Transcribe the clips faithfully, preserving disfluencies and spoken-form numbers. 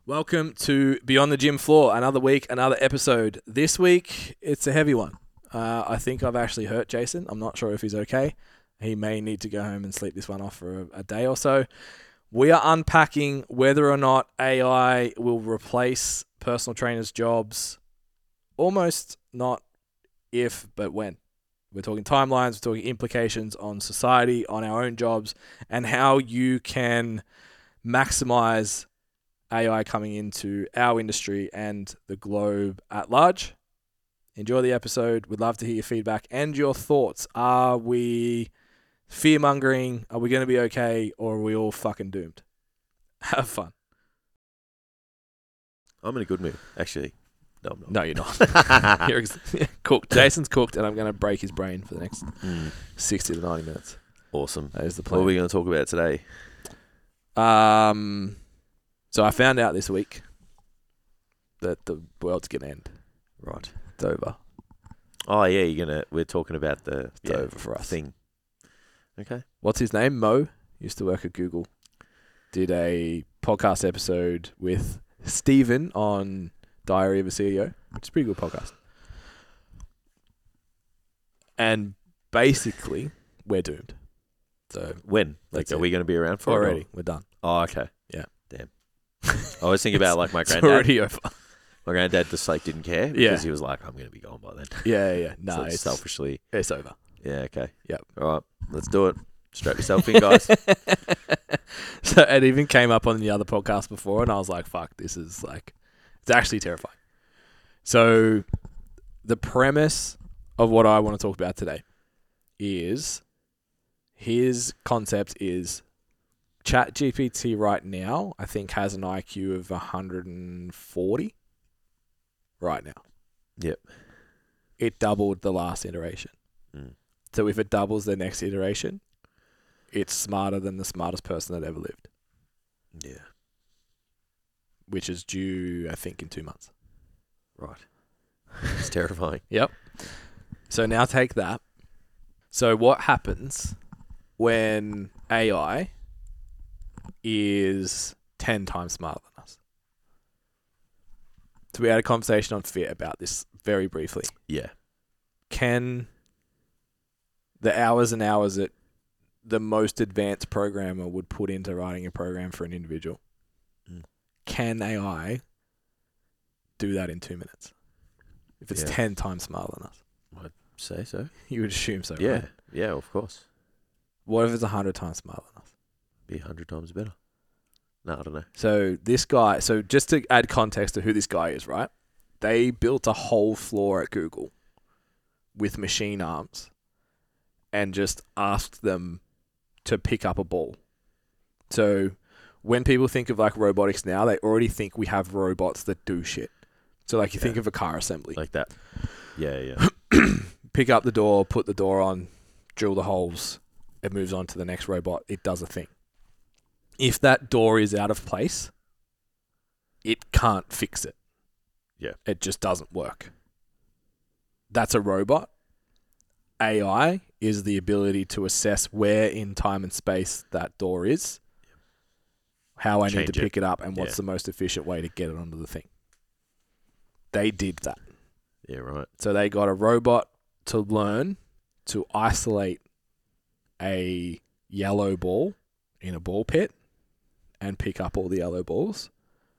Welcome to Beyond the Gym Floor. Another week, another episode. This week, it's a heavy one. Uh, I think I've actually hurt Jason. I'm not sure if he's okay. He may need to go home and sleep this one off for a, a day or so. We are unpacking whether or not A I will replace personal trainers' jobs. Almost not if, but when. We're talking timelines, we're talking implications on society, on our own jobs, and how you can maximize A I coming into our industry and the globe at large. Enjoy the episode. We'd love to hear your feedback and your thoughts. Are we fear-mongering? Are we going to be okay? Or are we all fucking doomed? Have fun. I'm in a good mood, actually. No, I'm not. No, you're not. You're ex- cooked. Jason's cooked, and I'm going to break his brain for the next Mm. sixty to ninety minutes. Awesome. That is the What plan. are we going to talk about today? Um, so I found out this week that the world's going to end. Right. It's over. Oh, yeah, you're gonna. We're talking about the It's yeah, over for us. thing. Okay. What's his name? Mo. Used to work at Google. Did a podcast episode with Stephen on Diary of a C E O, which is a pretty good podcast. And basically, we're doomed. So When? Like, That's are it. we going to be around for it, or- already, we're done. Oh, okay. Yeah. Damn. I was thinking about like my It's granddad. already over. My granddad just like didn't care because Yeah. he was like, I'm going to be gone by then. Yeah, yeah. No, so it's, selfishly. it's over. Yeah. Okay. Yep. All right. Let's do it. Strap yourself in, guys. So it even came up on the other podcast before, and I was like, fuck, this is like, it's actually terrifying. So the premise of what I want to talk about today is, his concept is ChatGPT right now, I think, has an I Q of one hundred forty right now. Yep. It doubled the last iteration. Mm. So if it doubles the next iteration, it's smarter than the smartest person that ever lived, Yeah. which is due, I think, in two months. Right. It's terrifying. Yep. So now take that. So what happens when A I is ten times smarter than us? So we had a conversation on Fit about this very briefly. Yeah. Can the hours and hours that the most advanced programmer would put into writing a program for an individual, Mm. can A I do that in two minutes? If it's Yeah. ten times smarter than us. Say so. You would assume so, Yeah. right? Yeah, of course. What if it's one hundred times smarter than us? Be a hundred times better. No, I don't know. So this guy, so just to add context to who this guy is, right? They built a whole floor at Google with machine arms and just asked them to pick up a ball. So when people think of like robotics now, they already think we have robots that do shit. So like you think Yeah. of a car assembly. Like that. Yeah, yeah. Pick up the door, put the door on, drill the holes, it moves on to the next robot, it does a thing. If that door is out of place, it can't fix it. Yeah. It just doesn't work. That's a robot. A I is the ability to assess where in time and space that door is, how I need Change to it. pick it up, and what's Yeah. the most efficient way to get it onto the thing. They did that. Yeah, right. So they got a robot to learn to isolate a yellow ball in a ball pit and pick up all the yellow balls.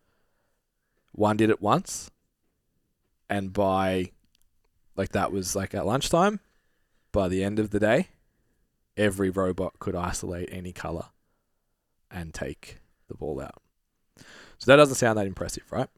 One did it once, and by, like, that was like at lunchtime. By the end of the day, every robot could isolate any color and take the ball out. So that doesn't sound that impressive, right?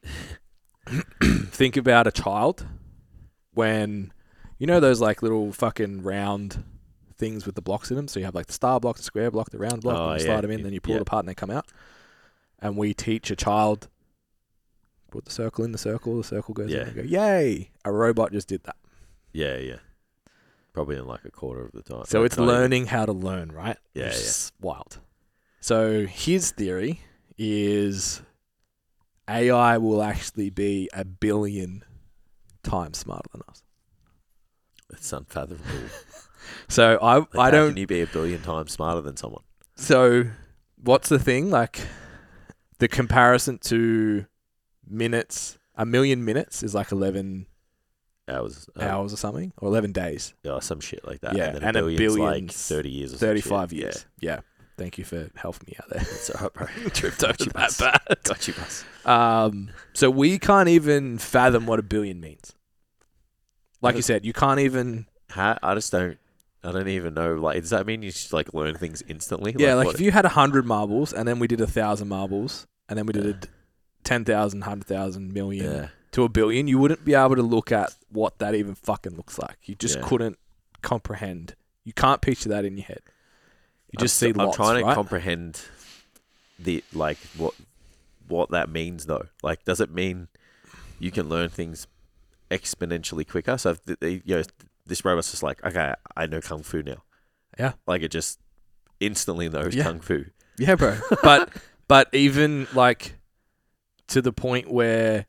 Think about a child when, you know, those like little fucking round things with the blocks in them. So you have like the star block, the square block, the round block, Oh, and you yeah. slide them in, then you pull Yeah. it apart and they come out. And we teach a child, put the circle in the circle, the circle goes Yeah. in, and go, yay! A robot just did that. Yeah, yeah. Probably in like a quarter of the time. So Like, it's not even- learning how to learn, right? Yeah, Which is wild. So his theory is A I will actually be a billion times smarter than us. It's unfathomable. So I Like, I how don't. Can you be a billion times smarter than someone? So what's the thing? Like, the comparison to minutes, a million minutes is like eleven Hours. uh, hours or something, or eleven days. Yeah, some shit like that. Yeah, and, then and a a billion's like billion's thirty years or some thirty-five shit. years. Yeah. Thank you for helping me out there. Yeah. It's alright, bro. Tripped over Got you, that boss. bad. Got you, boss. Um, so we can't even fathom what a billion means. Like you said, you can't even. How, I just don't. I don't even know. Like, does that mean you just like learn things instantly? Yeah, like what- if you had a hundred marbles and then we did a thousand marbles and then we did Yeah. a ten thousand, hundred thousand, million Yeah. to a billion, you wouldn't be able to look at what that even fucking looks like. You just Yeah. couldn't comprehend. You can't picture that in your head. You just I'm, see I'm lots, trying to right? comprehend the like what what that means though. Like, does it mean you can learn things exponentially quicker? So if the, the, you know, this robot's just like, okay, I know kung fu now. Yeah. Like, it just instantly knows Yeah. kung fu. Yeah, bro. but but even like to the point where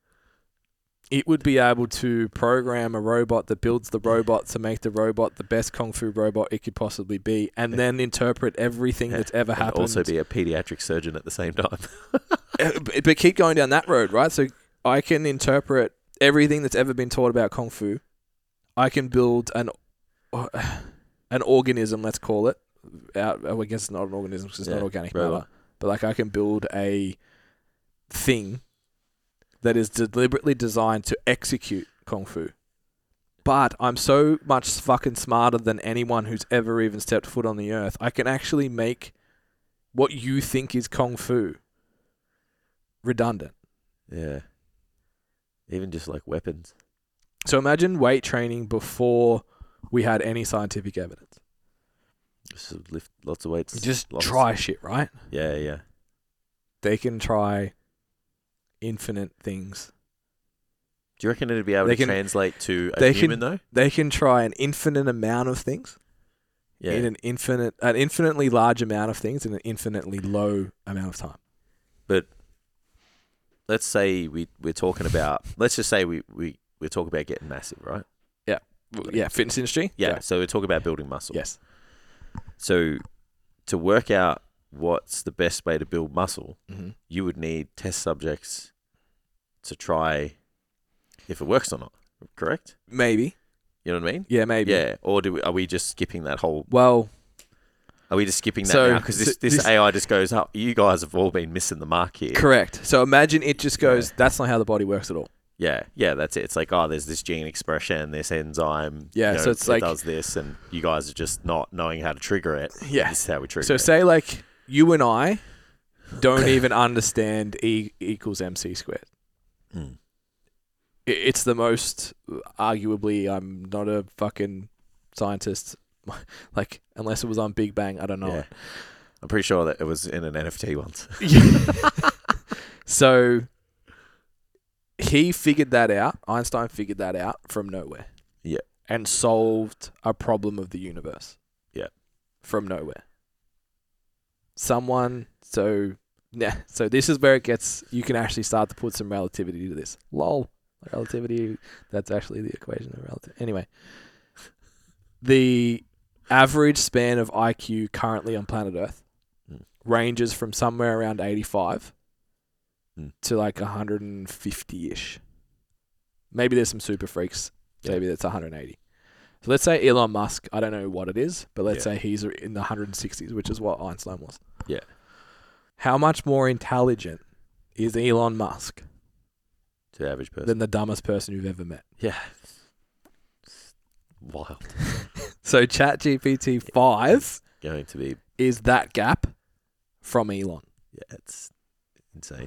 it would be able to program a robot that builds the robot to make the robot the best kung fu robot it could possibly be, and then interpret everything Yeah. that's ever And happened. also be a pediatric surgeon at the same time. Uh, but but keep going down that road, right? So I can interpret everything that's ever been taught about kung fu. I can build an uh, an organism, let's call it. Out, I guess it's not an organism because it's Yeah, not organic robot. matter. But like I can build a thing that is deliberately designed to execute kung fu. But I'm so much fucking smarter than anyone who's ever even stepped foot on the earth. I can actually make what you think is kung fu redundant. Yeah. Even just like weapons. So imagine weight training before we had any scientific evidence. Just lift lots of weights. Just lots. try shit, right? Yeah, yeah. They can try infinite things. Do you reckon it'd be able They to can- translate to a they human can- though? They can try an infinite amount of things Yeah. in an infinite, an infinitely large amount of things in an infinitely low amount of time. But let's say we we're talking about. Let's just say we we we're talking about getting massive, right? Yeah, fitness industry. Yeah. So we're talking about building muscle. Yes. So to work out what's the best way to build muscle, Mm-hmm. you would need test subjects to try if it works or not. Correct? Maybe. You know what I mean? Yeah, maybe. Yeah. Or do we, are we just skipping that whole? Well, Are we just skipping that So, now? Because this, so this this- A I just goes up. You guys have all been missing the mark here. correct. So imagine it just goes, Yeah. that's not how the body works at all. Yeah, yeah, that's it. It's like, oh, there's this gene expression, this enzyme. Yeah, you know, so it's it like- does this, and you guys are just not knowing how to trigger it. Yeah. This is how we trigger So it. say like you and I don't even understand E equals mc squared. Mm. I- It's the most, arguably, I'm not a fucking scientist. Like, unless it was on Big Bang, I don't know. Yeah. I'm pretty sure that it was in an N F T once. So he figured that out. Einstein figured that out from nowhere. Yeah. And solved a problem of the universe. Yeah. From nowhere. Someone, so, yeah, so this is where it gets, you can actually start to put some relativity to this. Lol. Relativity, that's actually the equation of relativity. Anyway. The average span of I Q currently on planet Earth Mm. ranges from somewhere around eighty-five Mm. to like one hundred fifty-ish. Maybe there's some super freaks. Yeah. Maybe that's one hundred eighty. So let's say Elon Musk, I don't know what it is, but let's Yeah. say he's in the one hundred sixties, which is what Einstein was. Yeah. How much more intelligent is Elon Musk To the average person. than the dumbest person you've ever met? yeah. It's wild. So ChatGPT five Going to be, is that gap from Elon. yeah, it's insane.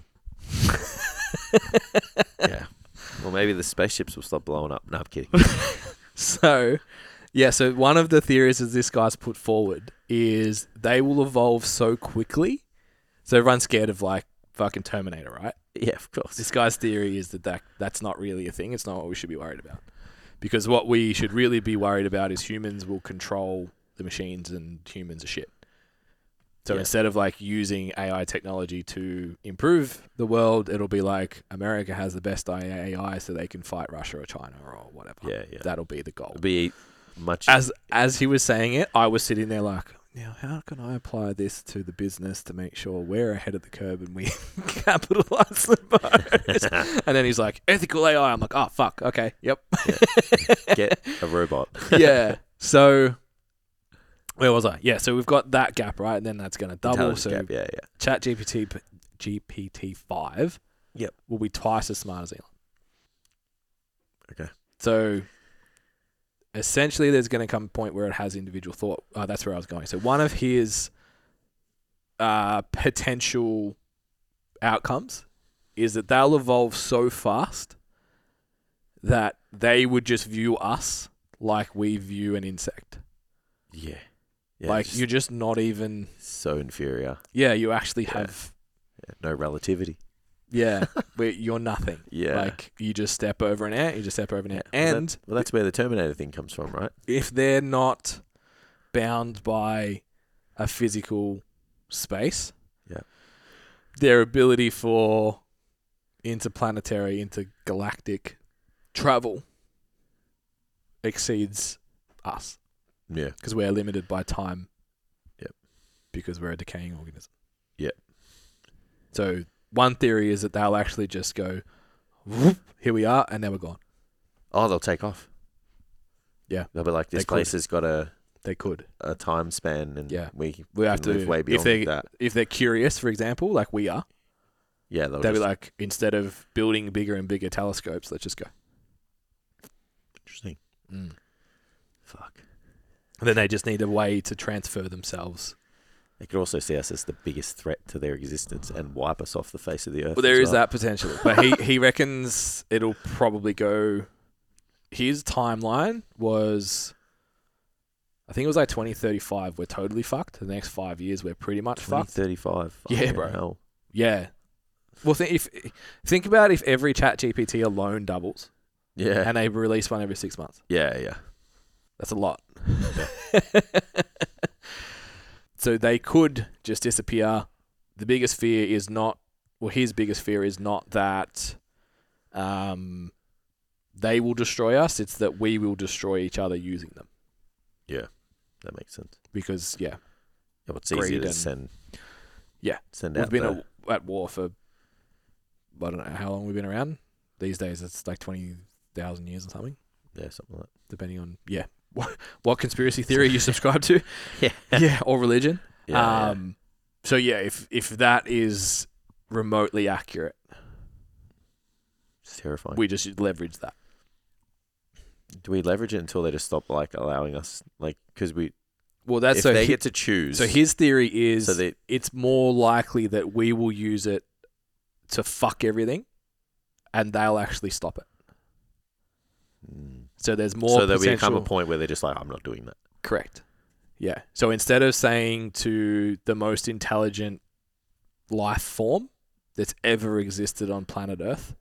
Yeah. Well, maybe the spaceships will stop blowing up. No, I'm kidding. So, yeah, so one of the theories that this guy's put forward is they will evolve so quickly. So everyone's scared of like fucking Terminator, right? Yeah, of course. This guy's theory is that, that that's not really a thing. It's not what we should be worried about. Because what we should really be worried about is humans will control the machines and humans are shit. So Yeah. instead of like using A I technology to improve the world, it'll be like America has the best A I so they can fight Russia or China or whatever. Yeah, yeah. That'll be the goal. It'll be much. As as he was saying it, I was sitting there like, now how can I apply this to the business to make sure we're ahead of the curve and we capitalize the most? And then he's like, ethical A I. I'm like, oh, fuck. Okay. Yep. Yeah. Get a robot. Yeah. So where was I? Yeah. So we've got that gap, right? And then that's going to double. Intelligence So gap, yeah, yeah. Chat G P T, G P T five Yep. will be twice as smart as Elon. Okay. So essentially there's going to come a point where it has individual thought. Uh, that's where I was going. So one of his uh, potential outcomes is that they'll evolve so fast that they would just view us like we view an insect. Yeah. yeah like just you're just not even... so inferior. Yeah, you actually Yeah. have... Yeah, no relativity. Yeah, where you're nothing. Yeah. Like you just step over an ant, you just step over an ant. Well, that- And well, that's where the Terminator thing comes from, right? if they're not bound by a physical space, Yeah. their ability for interplanetary, intergalactic travel exceeds us Yeah. because we're limited by time. Yep. Because we're a decaying organism. Yep. So one theory is that they'll actually just go, whoop, here we are, and then we're gone. Oh, they'll take off. Yeah. They'll be like, this They place could. has got a, They could. a time span, and Yeah. we We have can live to, way if beyond they that. if they're curious, for example, like we are, Yeah, they'll they'll be just, like, instead of building bigger and bigger telescopes, let's just go. interesting. Mm. Fuck. And then they just need a way to transfer themselves. They could also see us as the biggest threat to their existence and wipe us off the face of the earth. Well, there as is well. that potential. But he, he reckons it'll probably go... His timeline was... I think it was like twenty thirty-five. We're totally fucked. The next five years, we're pretty much twenty fucked. thirty-five. Yeah, Fucking bro. hell. Yeah. Well, think if think about if every Chat G P T alone doubles Yeah. and they release one every six months. yeah, yeah. That's a lot. So they could just disappear. The biggest fear is not, well, his biggest fear is not that um, they will destroy us. It's that we will destroy each other using them. Yeah. That makes sense. Because, yeah, Yeah, what's Greed easier to and- send? Yeah. Send we've out been the, at, at war for, I don't know how long we've been around. These days it's like twenty thousand years or something, yeah, something like depending on, yeah, what, what conspiracy theory you subscribe to. that. Yeah, or religion. Yeah. yeah, um, So yeah, if if that is remotely accurate, It's terrifying. we just leverage that. Do we leverage it until they just stop like allowing us, like, because we Well, that's if so. they hi- get to choose? so his theory is so they it's more likely that we will use it to fuck everything, and they'll actually stop it. Mm. So there's more. so there'll become potential. a point where they're just like, I'm not doing that. Correct. Yeah. So instead of saying to the most intelligent life form that's ever existed on planet Earth,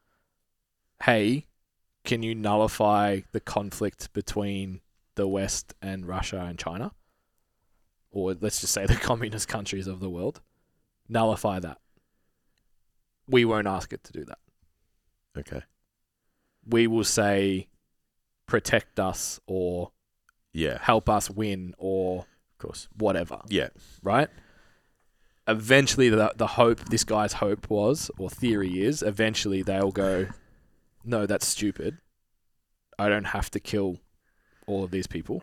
hey, can you nullify the conflict between the West and Russia and China? Or let's just say the communist countries of the world. Nullify that. We won't ask it to do that. Okay. We will say, protect us or Yeah. help us win or Of course. whatever. Yeah. Right? Eventually, the the hope, this guy's hope was, or theory is, eventually they'll go, no, that's stupid. I don't have to kill all of these people.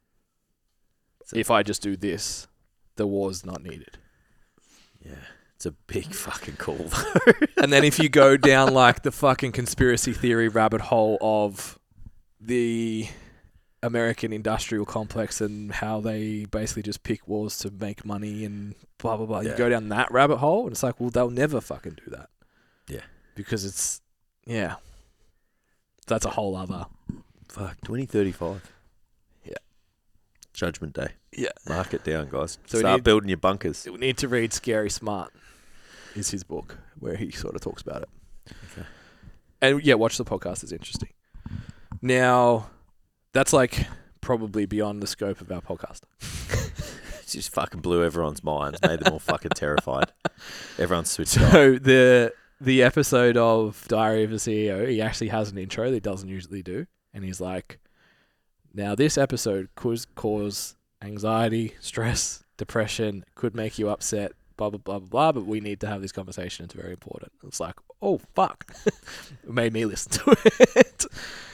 So- If I just do this, the war's not needed. Yeah. It's a big fucking call. And then if you go down like the fucking conspiracy theory rabbit hole of the American industrial complex and how they basically just pick wars to make money and blah, blah, blah. Yeah. You go down that rabbit hole and it's like, well, they'll never fucking do that. Yeah. Because it's, yeah. That's a whole other. Fuck. twenty thirty-five. Yeah. Judgment Day. Yeah. Mark it down, guys. So we Start need- building your bunkers. We need to read Scary Smart, is his book, where he sort of talks about it. Okay. And yeah, watch the podcast. It's interesting. Now, that's like probably beyond the scope of our podcast. It just fucking blew everyone's minds, made them all fucking terrified. Everyone's switched off. So the the episode of Diary of a C E O, he actually has an intro that he doesn't usually do, and he's like, "Now this episode could cause anxiety, stress, depression, could make you upset, blah, blah, blah, blah, blah, but we need to have this conversation. It's very important. It's like, oh, fuck. It made me listen to it.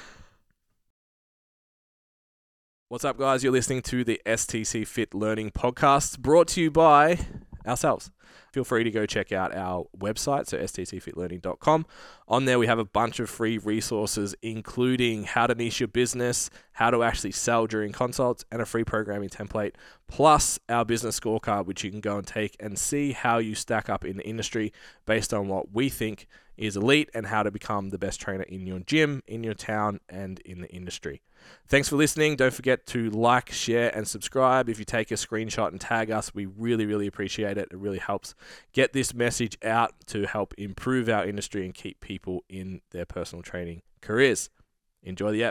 What's up, guys? You're listening to the S T C Fit Learning Podcast, brought to you by ourselves. Feel free to go check out our website, so s t c fit learning dot com. On there, we have a bunch of free resources, including how to niche your business, how to actually sell during consults, and a free programming template, plus our business scorecard, which you can go and take and see how you stack up in the industry based on what we think is elite and how to become the best trainer in your gym, in your town, and in the industry. Thanks for listening. Don't forget to like, share, and subscribe. If you take a screenshot and tag us, we really, really appreciate it. It really helps get this message out to help improve our industry and keep people in their personal training careers. Enjoy the app.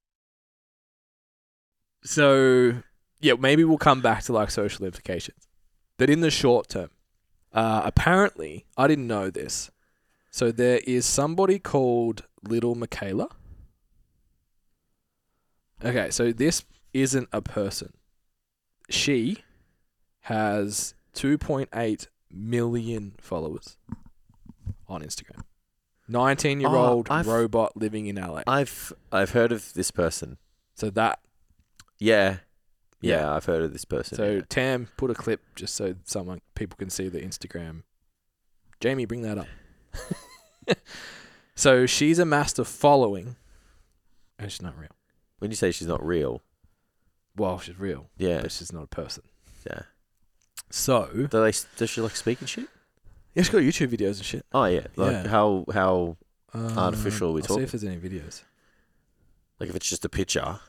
So, yeah, maybe we'll come back to like social implications. But in the short term, uh, apparently, I didn't know this. So there is somebody called Little Michaela. Okay, so this isn't a person. She has two point eight million followers on Instagram. nineteen-year-old Oh, I've- robot living in L A. I've I've heard of this person. So that, Yeah. Yeah. Yeah, I've heard of this person. so yeah. Tam, put a clip just so someone people can see the Instagram. Jamie, bring that up. So she's amassed a following. And she's not real. When you say she's not real, Well, she's real, yeah, but she's not a person. yeah. So, Do they? Does she like speak and shit? yeah, she's got YouTube videos and shit. Oh yeah. Like Yeah. how how Um, Artificial are we I'll talking? see if there's any videos. like if it's just a picture.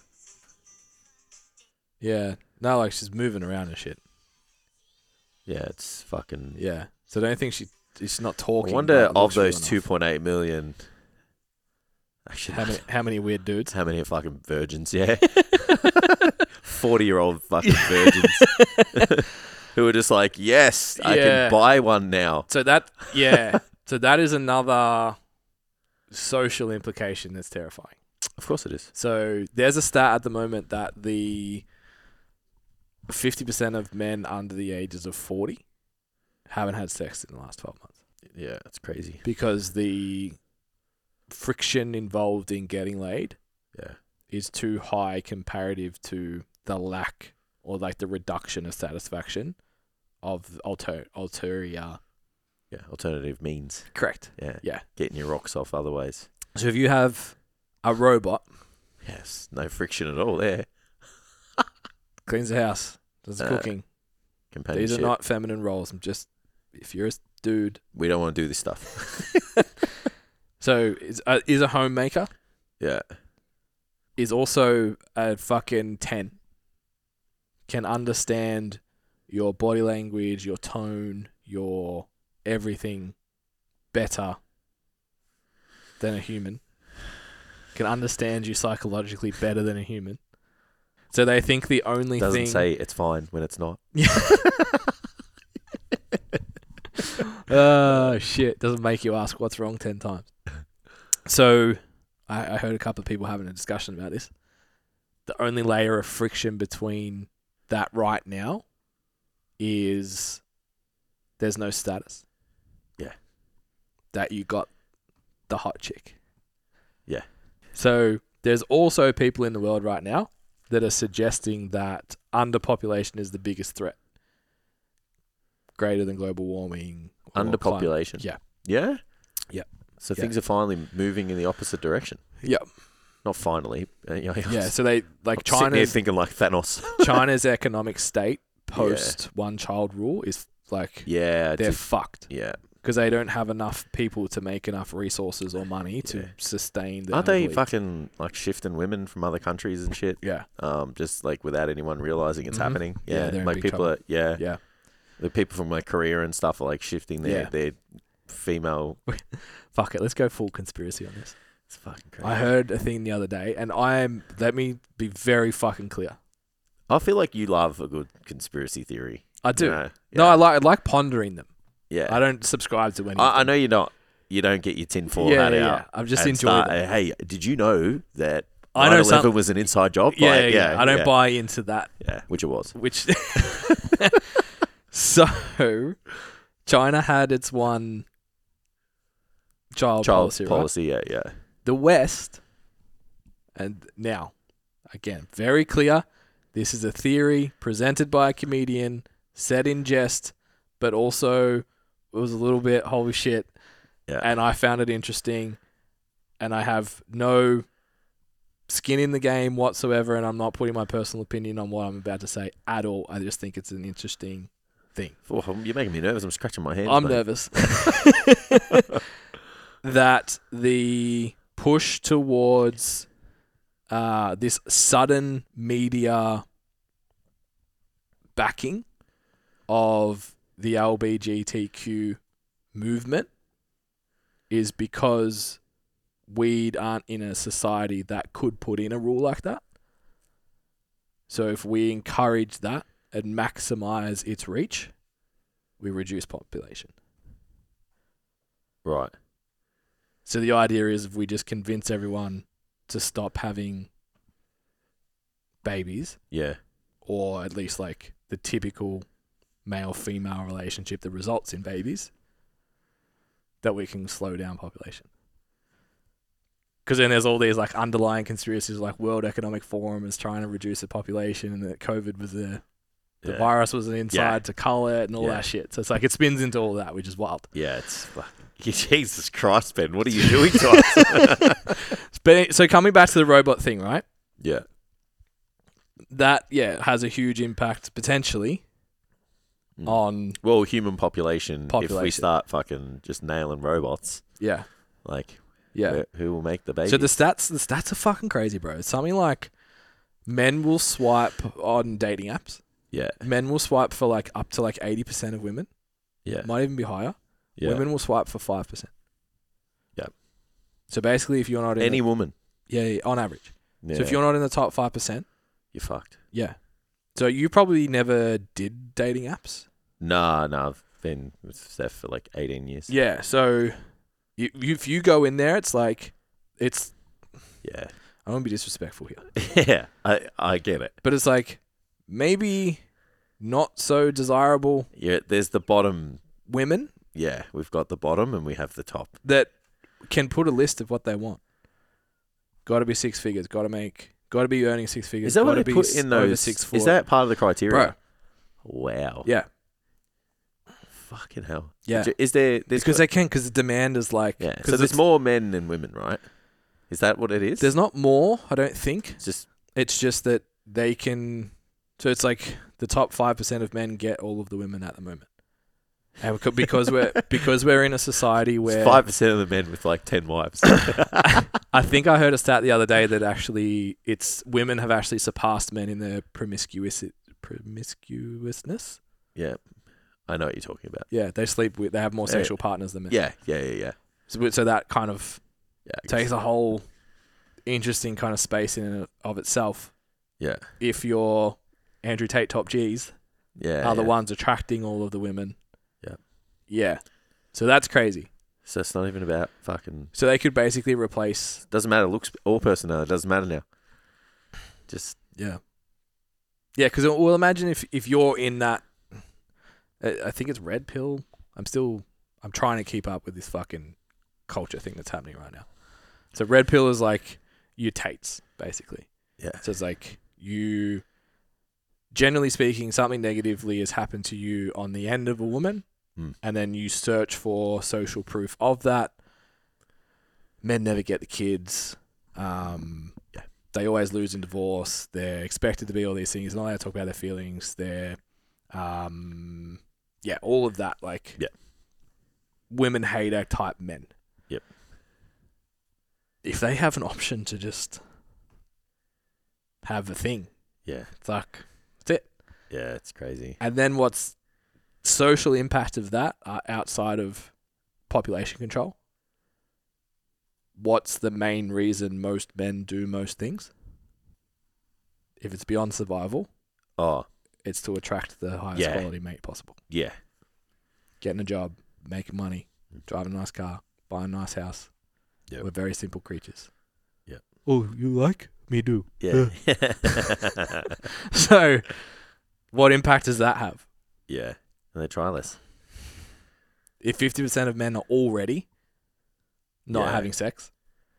Yeah. No, like she's moving around and shit. Yeah, it's fucking. Yeah. So I don't think she she's not talking. I wonder but it of looks real those enough. two point eight million. Actually, How many, how many weird dudes? how many are fucking virgins? Yeah, forty-year-old fucking virgins who are just like, yes, I Yeah. can buy one now. So that, yeah. So that is another social implication that's terrifying. Of course it is. So there's a stat at the moment that the fifty percent of men under the ages of forty haven't had sex in the last twelve months. Yeah, it's crazy. Because the friction involved in getting laid Yeah, is too high comparative to the lack or like the reduction of satisfaction of alter ulterior. yeah. Alternative means. Correct. Yeah, Yeah. getting your rocks off other ways. So if you have a robot, Yes, no friction at all there. cleans the house, does the Uh, cooking. These Companionship. are not feminine roles. I'm just, if you're a dude. We don't want to do this stuff. So is a, is a homemaker, Yeah, is also a fucking ten. Can understand your body language, your tone, your everything better than a human. Can understand you psychologically better than a human. So they think the only doesn't thing... say it's fine when it's not. Oh, shit. Doesn't make you ask what's wrong ten times. So I, I heard a couple of people having a discussion about this. The only layer of friction between that right now is there's no status. Yeah. That you got the hot chick. Yeah. So there's also people in the world right now that are suggesting that underpopulation is the biggest threat. Greater than global warming. or Underpopulation. climate- Yeah? Yeah. So Yeah. things are finally moving in the opposite direction. Yeah. Not finally. uh, you know, Yeah. So they like I'm sitting here China's thinking like Thanos. China's economic state post one child rule is like yeah. they're just- fucked yeah. because they don't have enough people to make enough resources or money to Yeah. sustain the Aren't they elite. fucking like shifting women from other countries and shit? Yeah. Um, just like without anyone realizing it's Mhm. happening. Yeah, Yeah. they're in like big people trouble. are yeah. Yeah. The people from like Korea and stuff are like shifting their Yeah. their female. Fuck it. Let's go full conspiracy on this. It's fucking crazy. I heard a thing the other day, and I'm let me be very fucking clear. I feel like you love a good conspiracy theory. I do. you know? No, Yeah. I like I like pondering them. Yeah. I don't subscribe to any. of I, I them. know you're not. You don't get your tinfoil Yeah, hat yeah, out. yeah. I'm just and enjoying start, them. Hey, did you know that I know nine eleven some. was an inside job. Yeah, like, yeah, yeah. I don't yeah. buy into that. Yeah, which it was. Which so China had its one child, Child policy, right? policy, yeah, yeah. The West, and now, again, very clear. This is a theory presented by a comedian, said in jest, but also it was a little bit holy shit. Yeah. And I found it interesting, and I have no skin in the game whatsoever, and I'm not putting my personal opinion on what I'm about to say at all. I just think it's an interesting thing. Oh, you're making me nervous. I'm scratching my hands. I'm mate. nervous. That the push towards uh, this sudden media backing of the L G B T Q movement is because we aren't in a society that could put in a rule like that. So if we encourage that and maximize its reach, we reduce population. Right. So the idea is if we just convince everyone to stop having babies, Yeah. or at least like the typical male-female relationship that results in babies, that we can slow down population. Because then there's all these like underlying conspiracies, like World Economic Forum is trying to reduce the population, and that COVID was the the Yeah. virus was inside Yeah. to cull it and all Yeah. that shit. So it's like it spins into all that, which is wild. Yeah, it's fucking... Jesus Christ, Ben. What are you doing to us? But so coming back to the robot thing, right? Yeah. That yeah has a huge impact potentially Mm. on Well, human population, if we Population. start fucking just nailing robots, yeah like, yeah. who- who will make the baby? So the stats the stats are fucking crazy, bro. It's something like men will swipe on dating apps. yeah. Men will swipe for like up to like eighty percent of women. Yeah. Might even be higher. Yeah. Women will swipe for five percent. Yep. So basically, if you're not in Any the, woman. yeah, yeah, on average. Yeah. So if you're not in the top five percent, You're fucked. yeah. So you probably never did dating apps. Nah, nah. I've been with Steph for like eighteen years. Yeah. So you, you, if you go in there, it's like it's. Yeah. I won't be disrespectful here, Yeah. I, I get it. but it's like maybe not so desirable Yeah. There's the bottom. women Yeah. We've got the bottom and we have the top. that can put a list of what they want. Got to be six figures. Got to make. Got to be earning six figures. Is that what gotta they be put s- in over those? Six Is foot. that part of the criteria? Bro. Wow. Yeah. Fucking hell. Yeah. Is there? There's Because they can. Because the demand is like. yeah. Because So there's more men than women, right? Is that what it is? There's not more. I don't think. It's just It's just that they can. So it's like the top five percent of men get all of the women at the moment, and becau- because we're because we're in a society where five percent of the men with like ten wives. I think I heard a stat the other day that actually it's women have actually surpassed men in their promiscuous promiscuousness. Yeah, I know what you're talking about. Yeah, they sleep with. They have more Yeah. sexual partners than men. Yeah, yeah, yeah, yeah. So, so that kind of Yeah, I takes guess. a whole interesting kind of space in and of itself. Yeah, If you're Andrew Tate top G's yeah. are the yeah. ones attracting all of the women. Yeah. Yeah. So that's crazy. So it's not even about fucking. So they could basically replace. Doesn't matter looks or personality. Doesn't matter now. Just Yeah. Yeah, because well, imagine if if you're in that. I I think it's red pill. I'm still. I'm trying to keep up with this fucking culture thing that's happening right now. So red pill is like your Tates, basically. yeah, So it's like you, generally speaking, something negatively has happened to you on the end of a woman, Mm. and then you search for social proof of that. Men never get the kids. Um, Yeah. They always lose in divorce. They're expected to be all these things. They're not allowed to talk about their feelings. They're, um, yeah, all of that. Like, Yeah. women hater type men. Yep. If they have an option to just have a thing, yeah, it's like, that's it. yeah. It's crazy. And then what's social impact of that uh, outside of population control? What's the main reason most men do most things? If it's beyond survival, Oh, it's to attract the highest Yeah. quality mate possible. yeah, Getting a job, making money, driving a nice car, buying a nice house. Yep. We're very simple creatures. Yep. Oh, you like me do. Yeah. So, what impact does that have? Yeah. And they try less. If fifty percent of men are already not Yeah. having sex,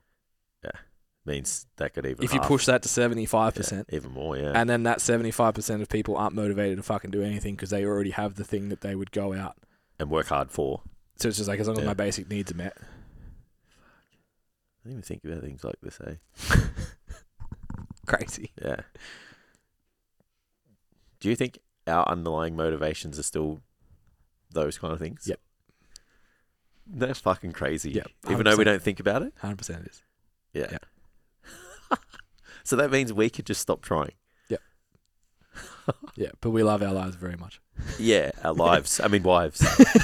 Means that could even if you half. push that to seventy-five percent, Yeah, even more, yeah. and then that seventy-five percent of people aren't motivated to fucking do anything because they already have the thing that they would go out. And work hard for. So it's just like, as long as Yeah. my basic needs are met. I didn't even think about things like this, eh? Crazy. Yeah. Do you think our underlying motivations are still those kind of things? Yep. That's fucking crazy. Yep, Even though we one hundred percent. don't think about it? one hundred percent it is. Yeah. Yeah. So that means we could just stop trying. Yeah, but we love our lives very much. Yeah, our lives. I mean, wives.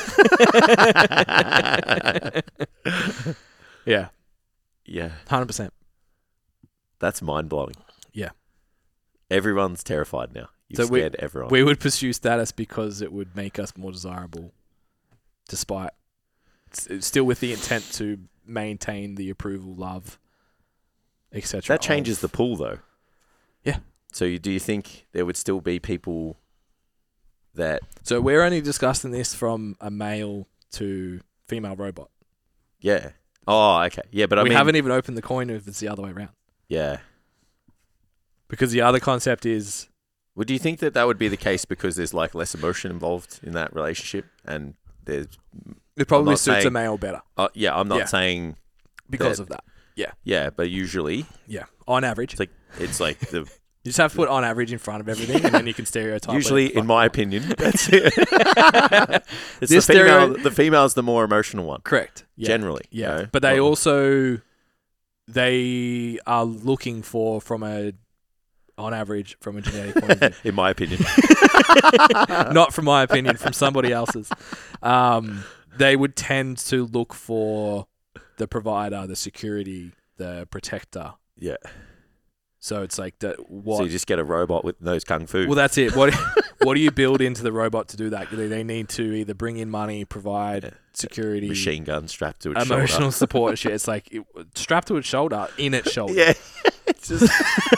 Yeah, Yeah. one hundred percent. That's mind blowing. Yeah. Everyone's terrified now. You've So we- scared everyone. We would pursue status because it would make us more desirable, despite s- still with the intent to maintain the approval, love, et cetera. that changes the pool, though. Yeah. So you, do you think there would still be people that... So we're only discussing this from a male to female robot. Yeah. Oh, okay. Yeah, but I we mean... haven't even opened the coin if it's the other way around. Yeah. Because the other concept is... Well, do you think that that would be the case because there's like less emotion involved in that relationship, and there's It probably not suits a saying- male better uh, yeah, I'm not Yeah. saying because That- of that. yeah, but usually Yeah, on average. it's like it's like the You just have to put on average in front of everything, and then you can stereotype. usually, where the in my fuck- opinion, that's it. It's This the female. stereo- The female's the more emotional one, Correct. Yeah. generally. you Yeah, know? but they Well, also they are looking for from a on average from a genetic point of view. in my opinion, Not from my opinion, from somebody else's. Um, they would tend to look for the provider, the security, the protector. yeah. So it's like the So what? you just get a robot with knows kung fu. Well, that's it. What what do you build into the robot to do that? They they need to either bring in money, provide Yeah. security, Machine gun strapped to its emotional shoulder. support and shit. It's like it, strapped to its shoulder, in its shoulder. Yeah, it's just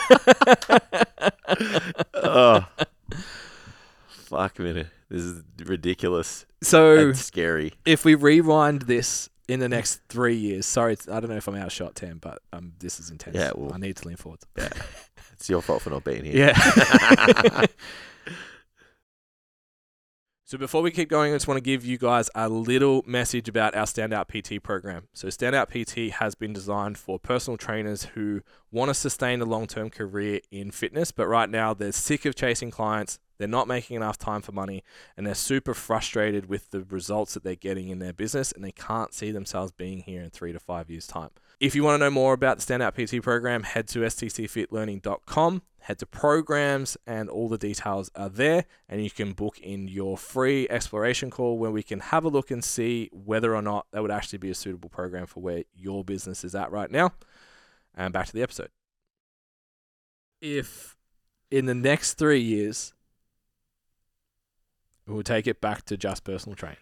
oh, fuck a minute. This is ridiculous So and scary. if we rewind this in the next three years, sorry, it's- I don't know if I'm outshot, Tam, but um, this is intense. Yeah, well- I need to lean forward. Yeah, it's your fault for not being here. Yeah. So before we keep going, I just want to give you guys a little message about our Standout P T program. So Standout P T has been designed for personal trainers who want to sustain a long-term career in fitness, but right now they're sick of chasing clients, they're not making enough time for money, and they're super frustrated with the results that they're getting in their business, and they can't see themselves being here in three to five years' time. If you want to know more about the Standout P T program, head to s t c fit learning dot com, head to programs, and all the details are there, and you can book in your free exploration call where we can have a look and see whether or not that would actually be a suitable program for where your business is at right now. And back to the episode. If in the next three years, we'll take it back to just personal training.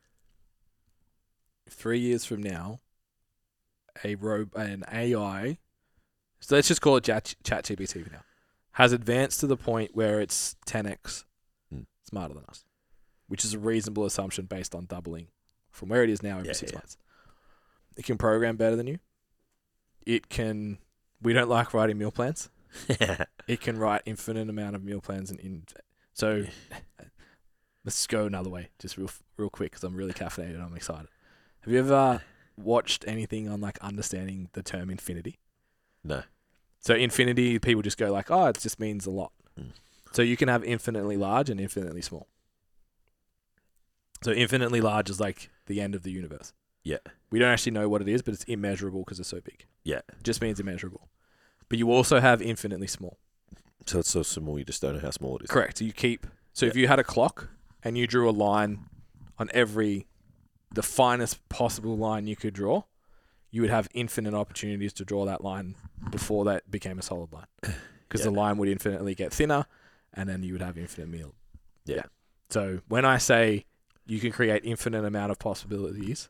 Three years from now, a ro- an A I, so let's just call it Chat ChatGPT for now, has advanced to the point where it's ten x Hmm. smarter than us, which is a reasonable assumption based on doubling from where it is now every Yeah, six yeah. months. It can program better than you. It can. We don't like writing meal plans. It can write infinite amount of meal plans and in. So let's go another way, just real real quick, because I'm really caffeinated. I'm excited. Have you ever watched anything on like understanding the term infinity? No. So infinity, people just go like, oh, it just means a lot. Mm. So you can have infinitely large and infinitely small. So infinitely large is like the end of the universe. Yeah. We don't actually know what it is, but it's immeasurable because it's so big. Yeah. It just means immeasurable. But you also have infinitely small. So it's so small you just don't know how small it is. Correct. So you keep. So if Yeah. you had a clock and you drew a line on every, the finest possible line you could draw, you would have infinite opportunities to draw that line before that became a solid line. Because Yeah. the line would infinitely get thinner, and then you would have infinite meal. Yeah. So when I say you can create infinite amount of possibilities,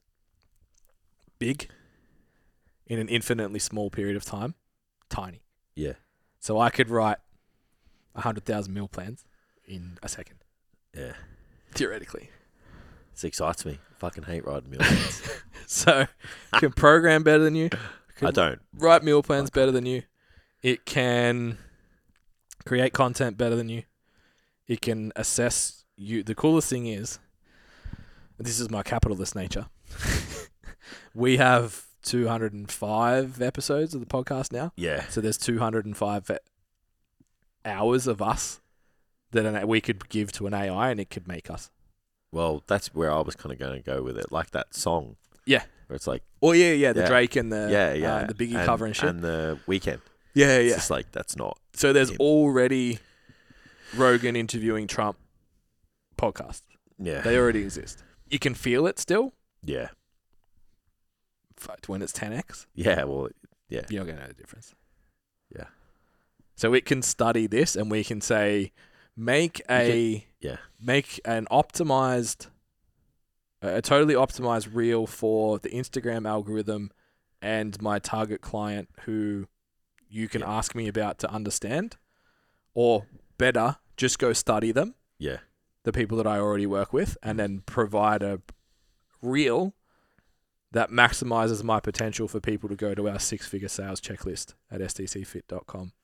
big, in an infinitely small period of time, tiny. Yeah. So I could write one hundred thousand meal plans in a second, Yeah. theoretically. This excites me. I fucking hate writing meal plans. So can program better than you. Can I don't. write meal plans better than you. It can create content better than you. It can assess you. The coolest thing is, this is my capitalist nature. We have two hundred five episodes of the podcast now. Yeah. So there's two hundred five hours of us that an, we could give to an A I and it could make us. Well, that's where I was kind of going to go with it. Like that song. Yeah. Where it's like, Oh, yeah, yeah. The Yeah. Drake and the yeah, yeah. uh, the Biggie and, cover and shit. And the Weekend. yeah, It's yeah. just like, that's not. So there's him. already Rogan interviewing Trump podcasts. Yeah. They already exist. You can feel it still. Yeah. But when it's ten x, Yeah. Well, you're not going to know the difference. Yeah. So it can study this and we can say, make a yeah. make an optimized, a totally optimized reel for the Instagram algorithm and my target client who you can Yeah. ask me about to understand, or better, just go study them, Yeah. the people that I already work with, and then provide a reel that maximizes my potential for people to go to our six-figure sales checklist at s d c fit dot com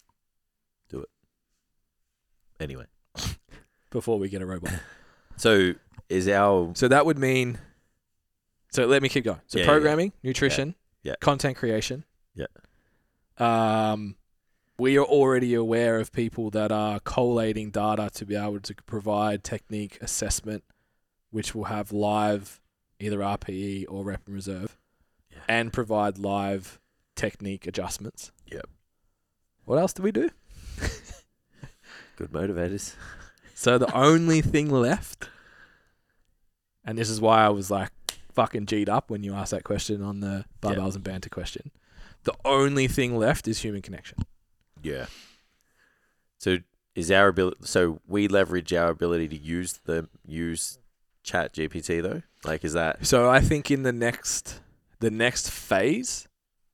Anyway. before we get a robot. So is our. So that would mean. So let me keep going. So Yeah, yeah, programming, nutrition, Yeah. content creation. Yeah. Um, we are already aware of people that are collating data to be able to provide technique assessment, which will have live either R P E or rep and reserve, Yeah. and provide live technique adjustments. Yep. What else do we do? Good motivators. So the only thing left, and this is why I was like fucking G'd up when you asked that question on the barbells and banter question. The only thing left is human connection. Yeah. So is our ability? So we leverage our ability to use the use Chat G P T though. Like, is that? So I think in the next the next phase,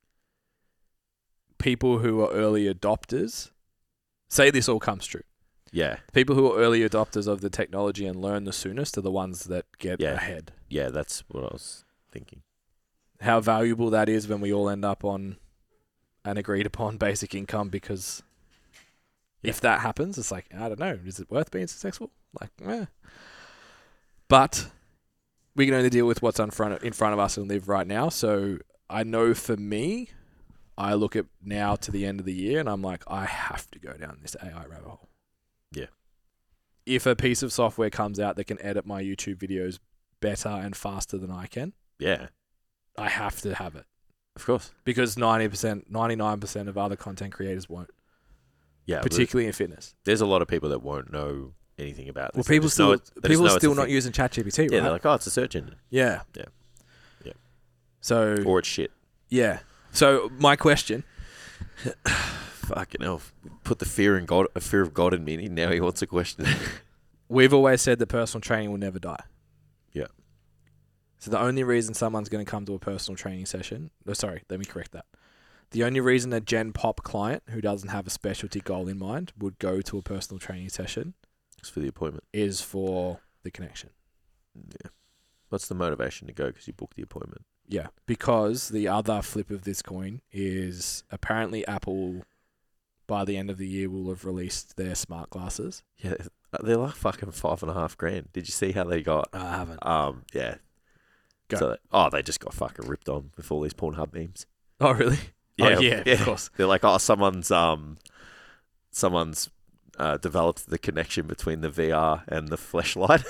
people who are early adopters, say this all comes true. Yeah. People who are early adopters of the technology and learn the soonest are the ones that get Yeah. ahead. Yeah. That's what I was thinking. How valuable that is when we all end up on an agreed upon basic income, because Yeah. if that happens, it's like, I don't know, is it worth being successful? Like, eh. But we can only deal with what's in front of, in front of us and live right now. So I know for me, I look at now to the end of the year and I'm like, I have to go down this A I rabbit hole. Yeah. If a piece of software comes out that can edit my YouTube videos better and faster than I can, Yeah. I have to have it. Of course. Because ninety percent, ninety-nine percent of other content creators won't, Yeah. but particularly in fitness. There's a lot of people that won't know anything about Well, this. They people just know still it- they just people know are it's still a not thing. using ChatGPT, right? Yeah. They're like, oh, it's a search engine, yeah. Yeah. Yeah. So, or it's shit. yeah. So my question, Fucking hell. Put the fear in God, a fear of God in me. Now he wants a question. we've always said that personal training will never die. Yeah. So the only reason someone's going to come to a personal training session, oh, sorry, let me correct that. The only reason a Gen Pop client who doesn't have a specialty goal in mind would go to a personal training session It's for the appointment. is for the connection. Yeah. What's the motivation to go? Because you booked the appointment. Yeah, because the other flip of this coin is apparently Apple, by the end of the year, will have released their smart glasses. Yeah. They're like fucking five and a half grand. Did you see how they got? I haven't. Um. Yeah. Go. So they, oh, they just got fucking ripped on with all these Pornhub memes. Oh, really? Yeah, oh, yeah, yeah. of course. They're like, oh, someone's um, someone's uh, developed the connection between the V R and the fleshlight.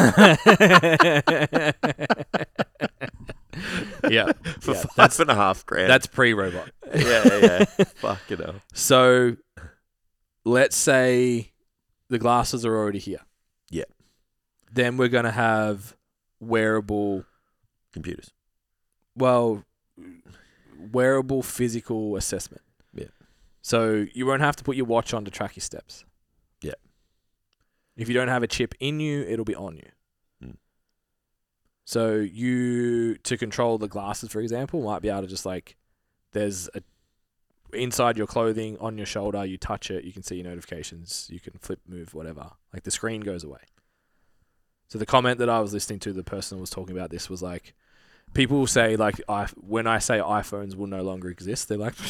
Yeah, For yeah, five that's and a half grand. that's pre-robot. yeah, yeah. Fucking hell. So, let's say the glasses are already here. Yeah. Then we're gonna have wearable, Computers. well, wearable physical assessment. Yeah. So you won't have to put your watch on to track your steps. Yeah. If you don't have a chip in you, it'll be on you. Mm. So you, to control the glasses, for example, might be able to just like, there's a, inside your clothing, on your shoulder, you touch it, you can see your notifications, you can flip, move, whatever. Like the screen goes away. So the comment that I was listening to, the person who was talking about this was like, people will say like, I, when I say iPhones will no longer exist, they're like,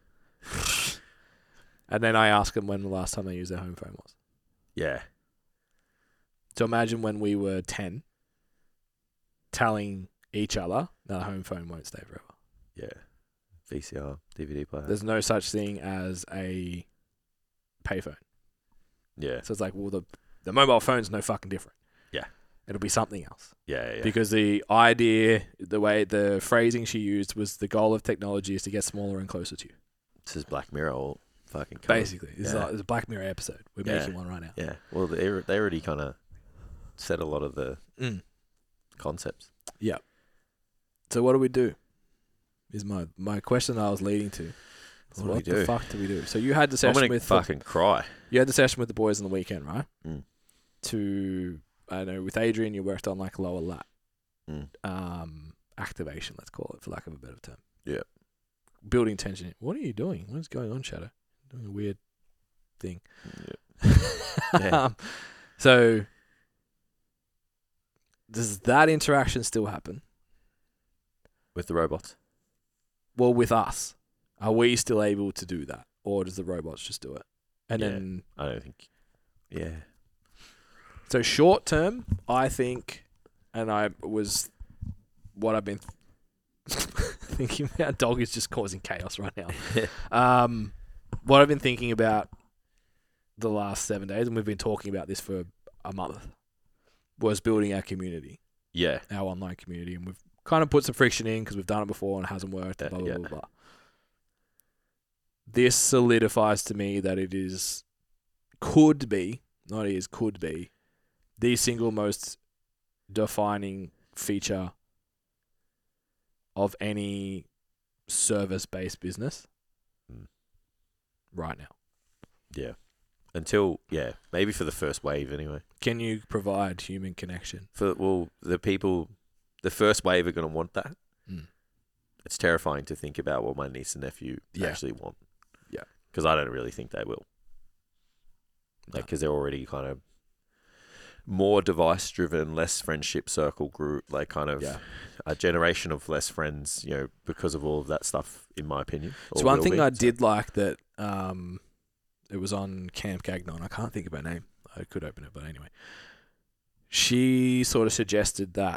and then I ask them when the last time they used their home phone was. Yeah. So imagine when we were ten, telling each other that a home phone won't stay forever. Yeah. V C R, D V D player. There's no such thing as a payphone. Yeah. So it's like, well, the the mobile phone's no fucking different. Yeah. It'll be something else. Yeah, yeah. Because the idea, the way, the phrasing she used was the goal of technology is to get smaller and closer to you. This is Black Mirror all fucking covered. Basically. This Yeah. is like, it's a Black Mirror episode. We're Yeah. making one right now. Yeah. Well, they they already kind of said a lot of the Mm. concepts. So what do we do? Is my my question I was leading to. What do what we the do? fuck do we do? So you had the I'm session gonna with the, fucking cry. you had the session with the boys on the weekend, right? Mm. To I know with Adrian you worked on like lower lat Mm. um activation, let's call it, for lack of a better term. Yeah. Building tension. What are you doing? What is going on, Shadow? Doing a weird thing. Yeah. Yeah. um, so does that interaction still happen? With the robots. Well, with us, are we still able to do that, or does the robots just do it? And Yeah. then, I don't think. Yeah. so short term, I think, and I was what I've been thinking about. Dog is just causing chaos right now. um, what I've been thinking about the last seven days, and we've been talking about this for a month, was building our community, Yeah. our online community, and we've kind of put some friction in because we've done it before and it hasn't worked. Uh, Blah blah yeah. blah blah. This solidifies to me that it is, could be, not is, could be, the single most defining feature of any service-based business Mm. right now. Yeah. Until, yeah, maybe for the first wave anyway. Can you provide human connection? For well, the people, the first wave are going to want that. Mm. It's terrifying to think about what my niece and nephew Yeah. actually want. Yeah. Because I don't really think they will. Like, No. because they're already kind of more device driven, less friendship circle group, like kind of Yeah. a generation of less friends, you know, because of all of that stuff, in my opinion. So or one will thing be. I So- did like that, um, it was on Camp Gagnon. I can't think of her name. I could open it, but anyway. She sort of suggested that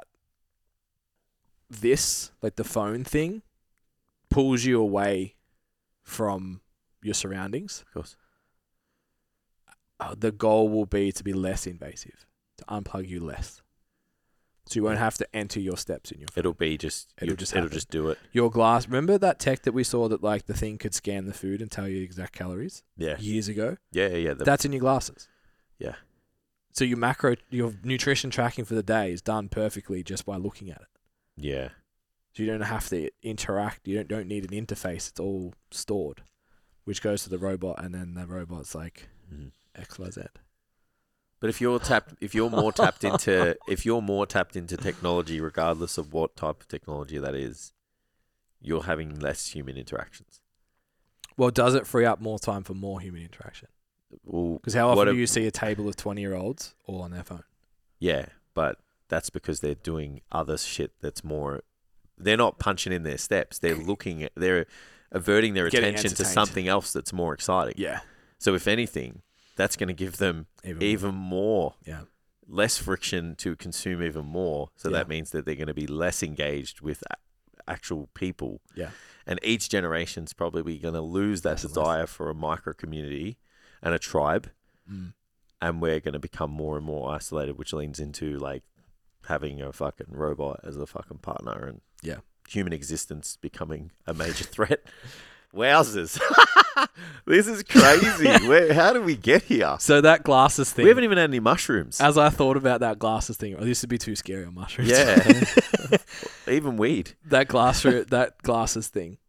this, like the phone thing, pulls you away from your surroundings. Of course. Uh, the goal will be to be less invasive, to unplug you less. So you won't have to enter your steps in your phone. It'll be just, It'll you, just it'll happen. just do it. Your glass. Remember that tech that we saw that like the thing could scan the food and tell you exact calories Yeah. years ago? Yeah, yeah. The, That's in your glasses. Yeah. So your macro, your nutrition tracking for the day is done perfectly just by looking at it. yeah. So you don't have to interact. You don't don't need an interface. It's all stored, which goes to the robot, and then the robot's like Mhm. X, Y, Z. But if you're tapped, if you're more tapped into, if you're more tapped into technology, regardless of what type of technology that is, you're having less human interactions. Well, does it free up more time for more human interaction? Well, Because how what often a- do you see a table of twenty-year-olds all on their phone? yeah, but that's because they're doing other shit that's more. They're not punching in their steps. They're looking at. They're averting their Getting attention to entertained. something else that's more exciting. Yeah. So if anything, that's going to give them Even, even more, Yeah. less friction to consume even more. So Yeah. that means that they're going to be less engaged with a- actual people. Yeah. And each generation's probably going to lose that Less and desire for a micro community and a tribe. Mm. And we're going to become more and more isolated, which leans into like having a fucking robot as a fucking partner and Yeah. human existence becoming a major threat. Wowzers. This is crazy. Where, how did we get here? So that glasses thing. We haven't even had any mushrooms. As I thought about that glasses thing, oh, this would be too scary on mushrooms. Yeah. Even weed. that glass that glasses thing.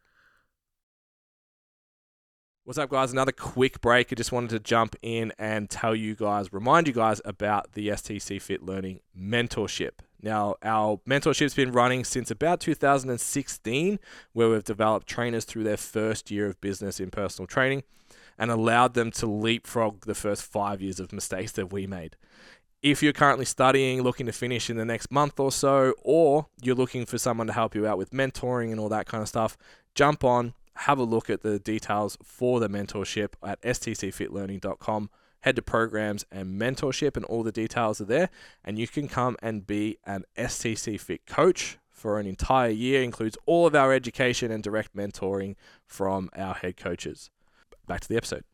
What's up, guys? Another quick break. I just wanted to jump in and tell you guys, remind you guys about the S T C Fit Learning Mentorship. Now, our mentorship's been running since about two thousand sixteen, where we've developed trainers through their first year of business in personal training and allowed them to leapfrog the first five years of mistakes that we made. If you're currently studying, looking to finish in the next month or so, or you're looking for someone to help you out with mentoring and all that kind of stuff, jump on, have a look at the details for the mentorship at s t c fit learning dot com. Head to programs and mentorship, and all the details are there. And you can come and be an S T C Fit coach for an entire year. It includes all of our education and direct mentoring from our head coaches. Back to the episode.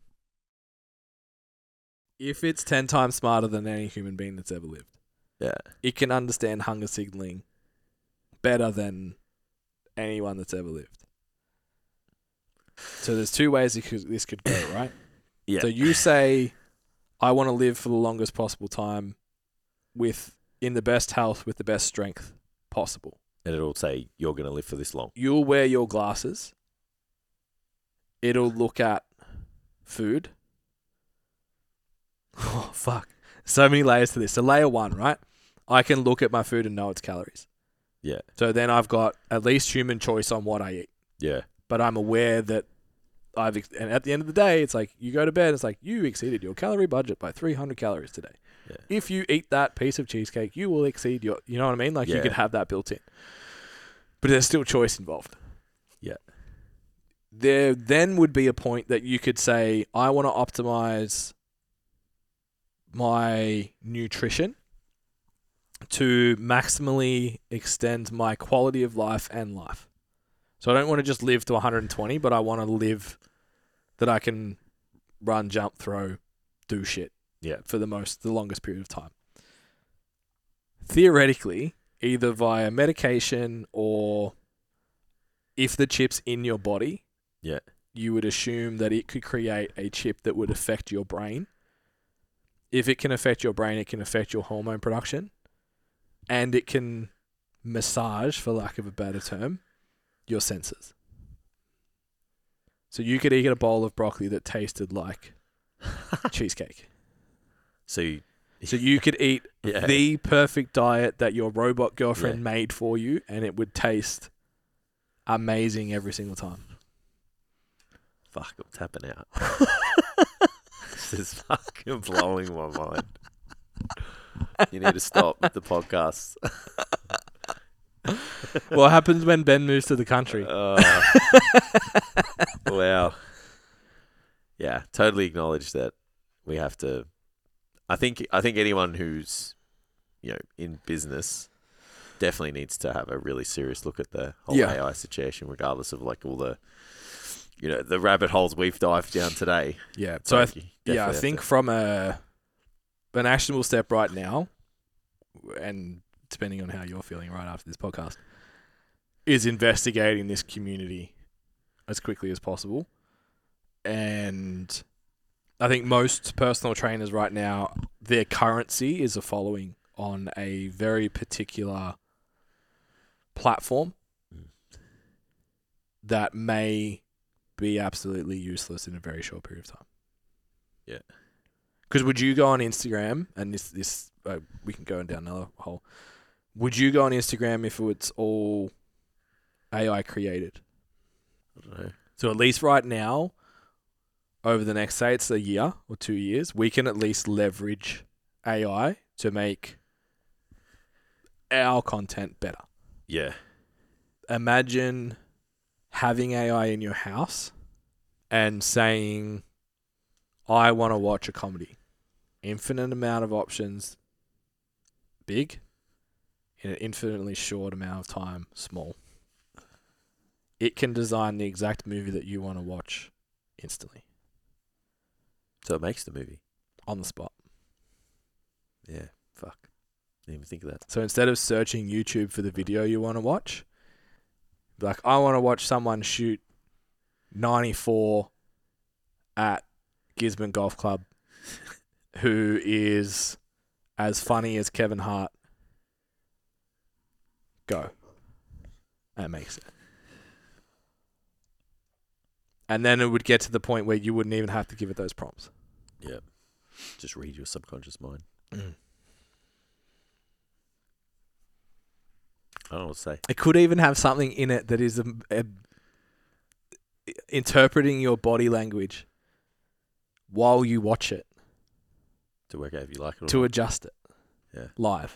If it's ten times smarter than any human being that's ever lived, Yeah. it can understand hunger signaling better than anyone that's ever lived. So there's two ways this could go, right? Yeah. So you say, I want to live for the longest possible time with in the best health with the best strength possible. And it'll say, you're going to live for this long. You'll wear your glasses. It'll look at food. Oh, fuck. So many layers to this. So layer one, right? I can look at my food and know its calories. Yeah. So then I've got at least human choice on what I eat. Yeah. But I'm aware that I've, ex- and at the end of the day, it's like you go to bed, it's like you exceeded your calorie budget by three hundred calories today. Yeah. If you eat that piece of cheesecake, you will exceed your, you know what I mean? Like Yeah. you could have that built in. But there's still choice involved. Yeah. There then would be a point that you could say, I want to optimize my nutrition to maximally extend my quality of life and life. So I don't want to just live to one hundred twenty, but I want to live that I can run, jump, throw, do shit. Yeah. For the most, the longest period of time. Theoretically, either via medication or if the chip's in your body, Yeah. you would assume that it could create a chip that would affect your brain. If it can affect your brain, it can affect your hormone production, and it can massage, for lack of a better term, your senses. So you could eat a bowl of broccoli that tasted like cheesecake. So you, So you could eat yeah. the perfect diet that your robot girlfriend Yeah. made for you, and it would taste amazing every single time. Fuck, I'm tapping out. This is fucking blowing my mind. You need to stop with the podcast. What happens when Ben moves to the country? Uh, wow. Yeah, totally acknowledge that we have to. I think I think anyone who's, you know, in business definitely needs to have a really serious look at the whole Yeah. A I situation, regardless of like all the, you know, the rabbit holes we've dived down today. Yeah. So I Like, th- you yeah, I definitely have think to- from a an actionable step right now, and depending on how you're feeling right after this podcast, is investigating this community as quickly as possible. And I think most personal trainers right now, their currency is a following on a very particular platform Mm. that may be absolutely useless in a very short period of time. Yeah. Because would you go on Instagram, and this, this uh, we can go down another hole, would you go on Instagram if it's all A I created? I don't know. So at least right now, over the next, say it's a year or two years, we can at least leverage A I to make our content better. Yeah. Imagine having A I in your house and saying, I want to watch a comedy. Infinite amount of options, big. In an infinitely short amount of time, small. It can design the exact movie that you want to watch instantly, So it makes the movie. on the spot. Yeah. Fuck. Didn't even think of that. So instead of searching YouTube for the video you want to watch, like, I want to watch someone shoot ninety-four at Gisborne Golf Club who is as funny as Kevin Hart. Go. And it makes it. And then it would get to the point where you wouldn't even have to give it those prompts. Yeah. Just read your subconscious mind. I don't know what to say. It could even have something in it that is a, a, interpreting your body language while you watch it To work out if you like it or to not. adjust it. Yeah. Live.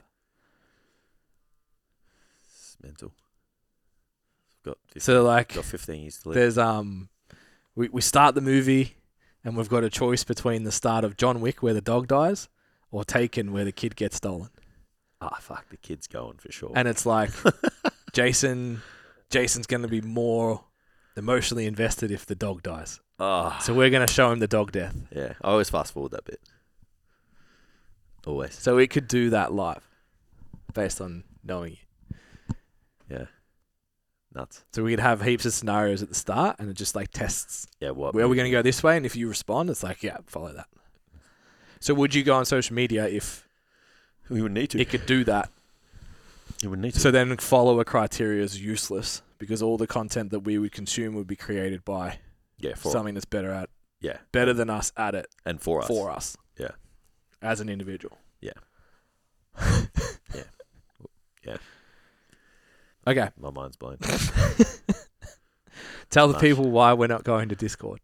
It's mental. I've got fifteen, So like, got fifteen years to live. there's um, we we start the movie and we've got a choice between the start of John Wick where the dog dies, or Taken where the kid gets stolen. Ah, fuck, the kid's going for sure. And it's like, Jason, Jason's going to be more emotionally invested if the dog dies. Ah, So we're going to show him the dog death. yeah. I always fast forward that bit. Always. So we could do that live based on knowing you. Yeah. Nuts. So we could have heaps of scenarios at the start and it just like tests Yeah. What? where we're going to go this way. And if you respond, it's like, yeah, follow that. So would you go on social media if We would need to. it could do that? You would need to. So then follower criteria is useless because all the content that we would consume would be created by yeah. For something that's better at, yeah. better than us at it And for us. for us. Yeah. As an individual. Yeah. Yeah. Yeah. Okay. My mind's blown. Tell the Much. people why we're not going to Discord.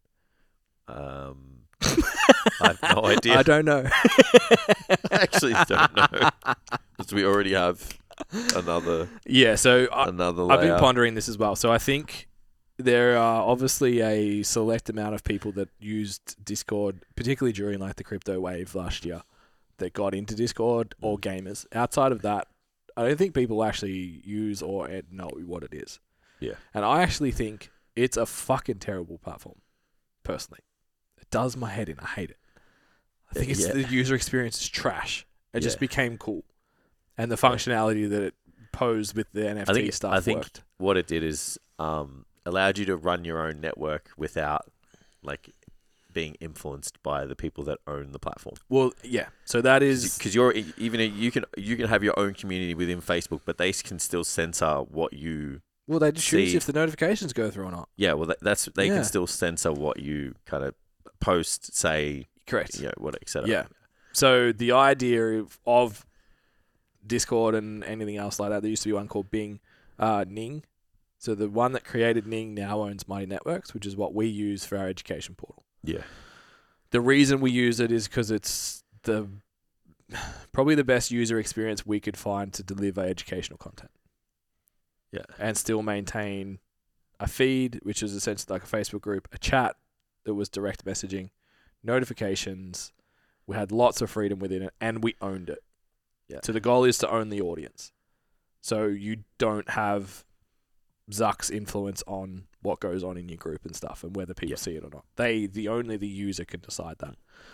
Um, I have no idea. I don't know. I actually don't know. Because we already have another Yeah, so I, another I've been layer. pondering this as well. So I think there are obviously a select amount of people that used Discord, particularly during like the crypto wave last year, that got into Discord, or gamers. Outside of that, I don't think people actually use or know what it is. Yeah. And I actually think it's a fucking terrible platform, personally. It does my head in. I hate it. I think it's Yeah. the user experience is trash. It just Yeah. became cool. And the functionality that it posed with the N F T I think stuff I think worked. what it did is um, allowed you to run your own network without like being influenced by the people that own the platform. Well, yeah. So that is... Because you're even you can you can have your own community within Facebook, but they can still censor what you. Well, they just choose see- if the notifications go through or not. Yeah, well, that, that's they Yeah. can still censor what you kind of post, say, Correct. you know, what et cetera. Yeah. So the idea of, of Discord and anything else like that, there used to be one called Bing, uh, Ning. So the one that created Ning now owns Mighty Networks, which is what we use for our education portal. Yeah. The reason we use it is because it's the probably the best user experience we could find to deliver educational content. Yeah. And still maintain a feed, which is essentially like a Facebook group, a chat that was direct messaging, notifications. We had lots of freedom within it, and we owned it. Yeah. So the goal is to own the audience. So you don't have Zuck's influence on what goes on in your group and stuff, and whether people Yeah. see it or not. They, the only the user can decide that.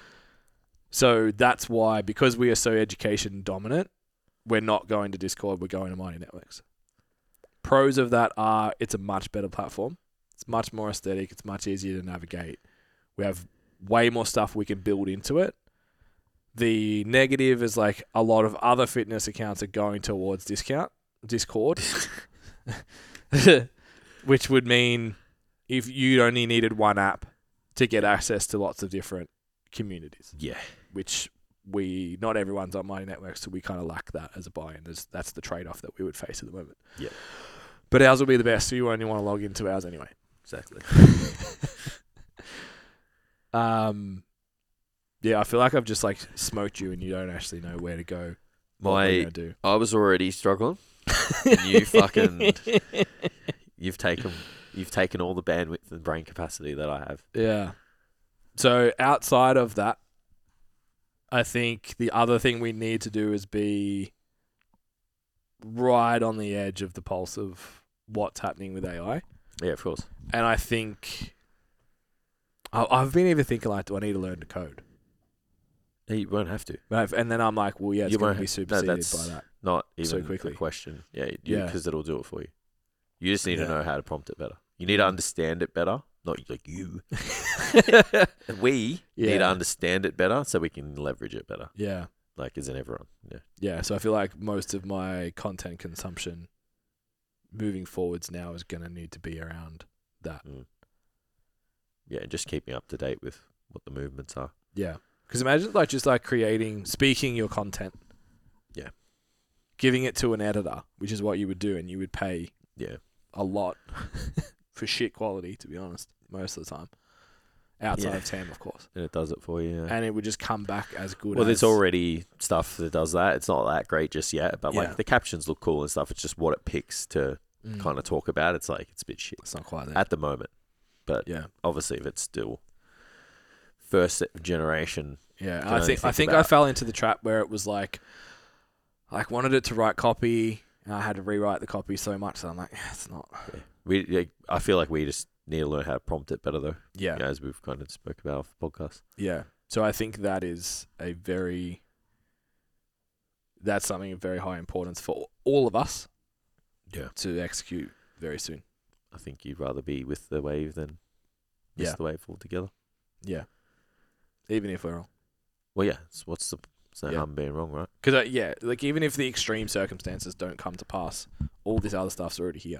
So that's why, because we are so education dominant, we're not going to Discord. We're going to Mighty Networks. Pros of that are it's a much better platform. It's much more aesthetic. It's much easier to navigate. We have way more stuff we can build into it. The negative is like a lot of other fitness accounts are going towards discount Discord, which would mean if you only needed one app to get access to lots of different communities, Yeah. which we not everyone's on Mighty Networks, so we kind of lack that as a buy-in. There's, that's the trade-off that we would face at the moment. Yeah. But ours will be the best, so you only want to log into ours anyway. Exactly. Um, yeah, I feel like I've just like smoked you, and you don't actually know where to go. What we're My gonna do. I was already struggling. And you fucking you've taken you've taken all the bandwidth and brain capacity that I have. Yeah. So outside of that, I think the other thing we need to do is be right on the edge of the pulse of what's happening with A I. Yeah, of course. And I think I- I've been even thinking like, do I need to learn to code? You won't have to. But I've- And then I'm like, well, yeah, it's You going won't to be have- no, superseded that's- by that. Not So even quickly. a question. Yeah, Yeah. because it'll do it for you. You just need Yeah. to know how to prompt it better. You need to understand it better. Not like you. We need Yeah. to understand it better so we can leverage it better. Yeah. Like, isn't everyone? Yeah. Yeah. So I feel like most of my content consumption moving forwards now is going to need to be around that. Yeah, and just keeping up to date with what the movements are. Yeah. Because imagine like just like creating, speaking your content. Yeah. giving it to an editor, which is what you would do, and you would pay Yeah. a lot for shit quality, to be honest, most of the time. Outside Yeah. of Tam, of course. And it does it for you. Yeah. And it would just come back as good Well, as... there's already stuff that does that. It's not that great just yet, but Yeah. like the captions look cool and stuff. It's just what it picks to Mm. kind of talk about. It's like it's a bit shit It's not quite there. at the moment. But yeah. obviously, if it's still first generation, Yeah, can I only think I think think I about- fell into the trap where it was like, like wanted it to write copy, and I had to rewrite the copy so much that I'm like, "Yeah, it's not. we like, I feel like we just need to learn how to prompt it better, though. Yeah, Yeah, as we've kind of spoke about off the podcast. yeah. So I think that is a very, that's something of very high importance for all of us. Yeah. To execute very soon. I think you'd rather be with the wave than miss Yeah. the wave altogether. Yeah. Even if we're wrong. Well, yeah. So what's the it's no Yeah. harm being wrong, right? Because, uh, yeah, like even if the extreme circumstances don't come to pass, all this other stuff's already here.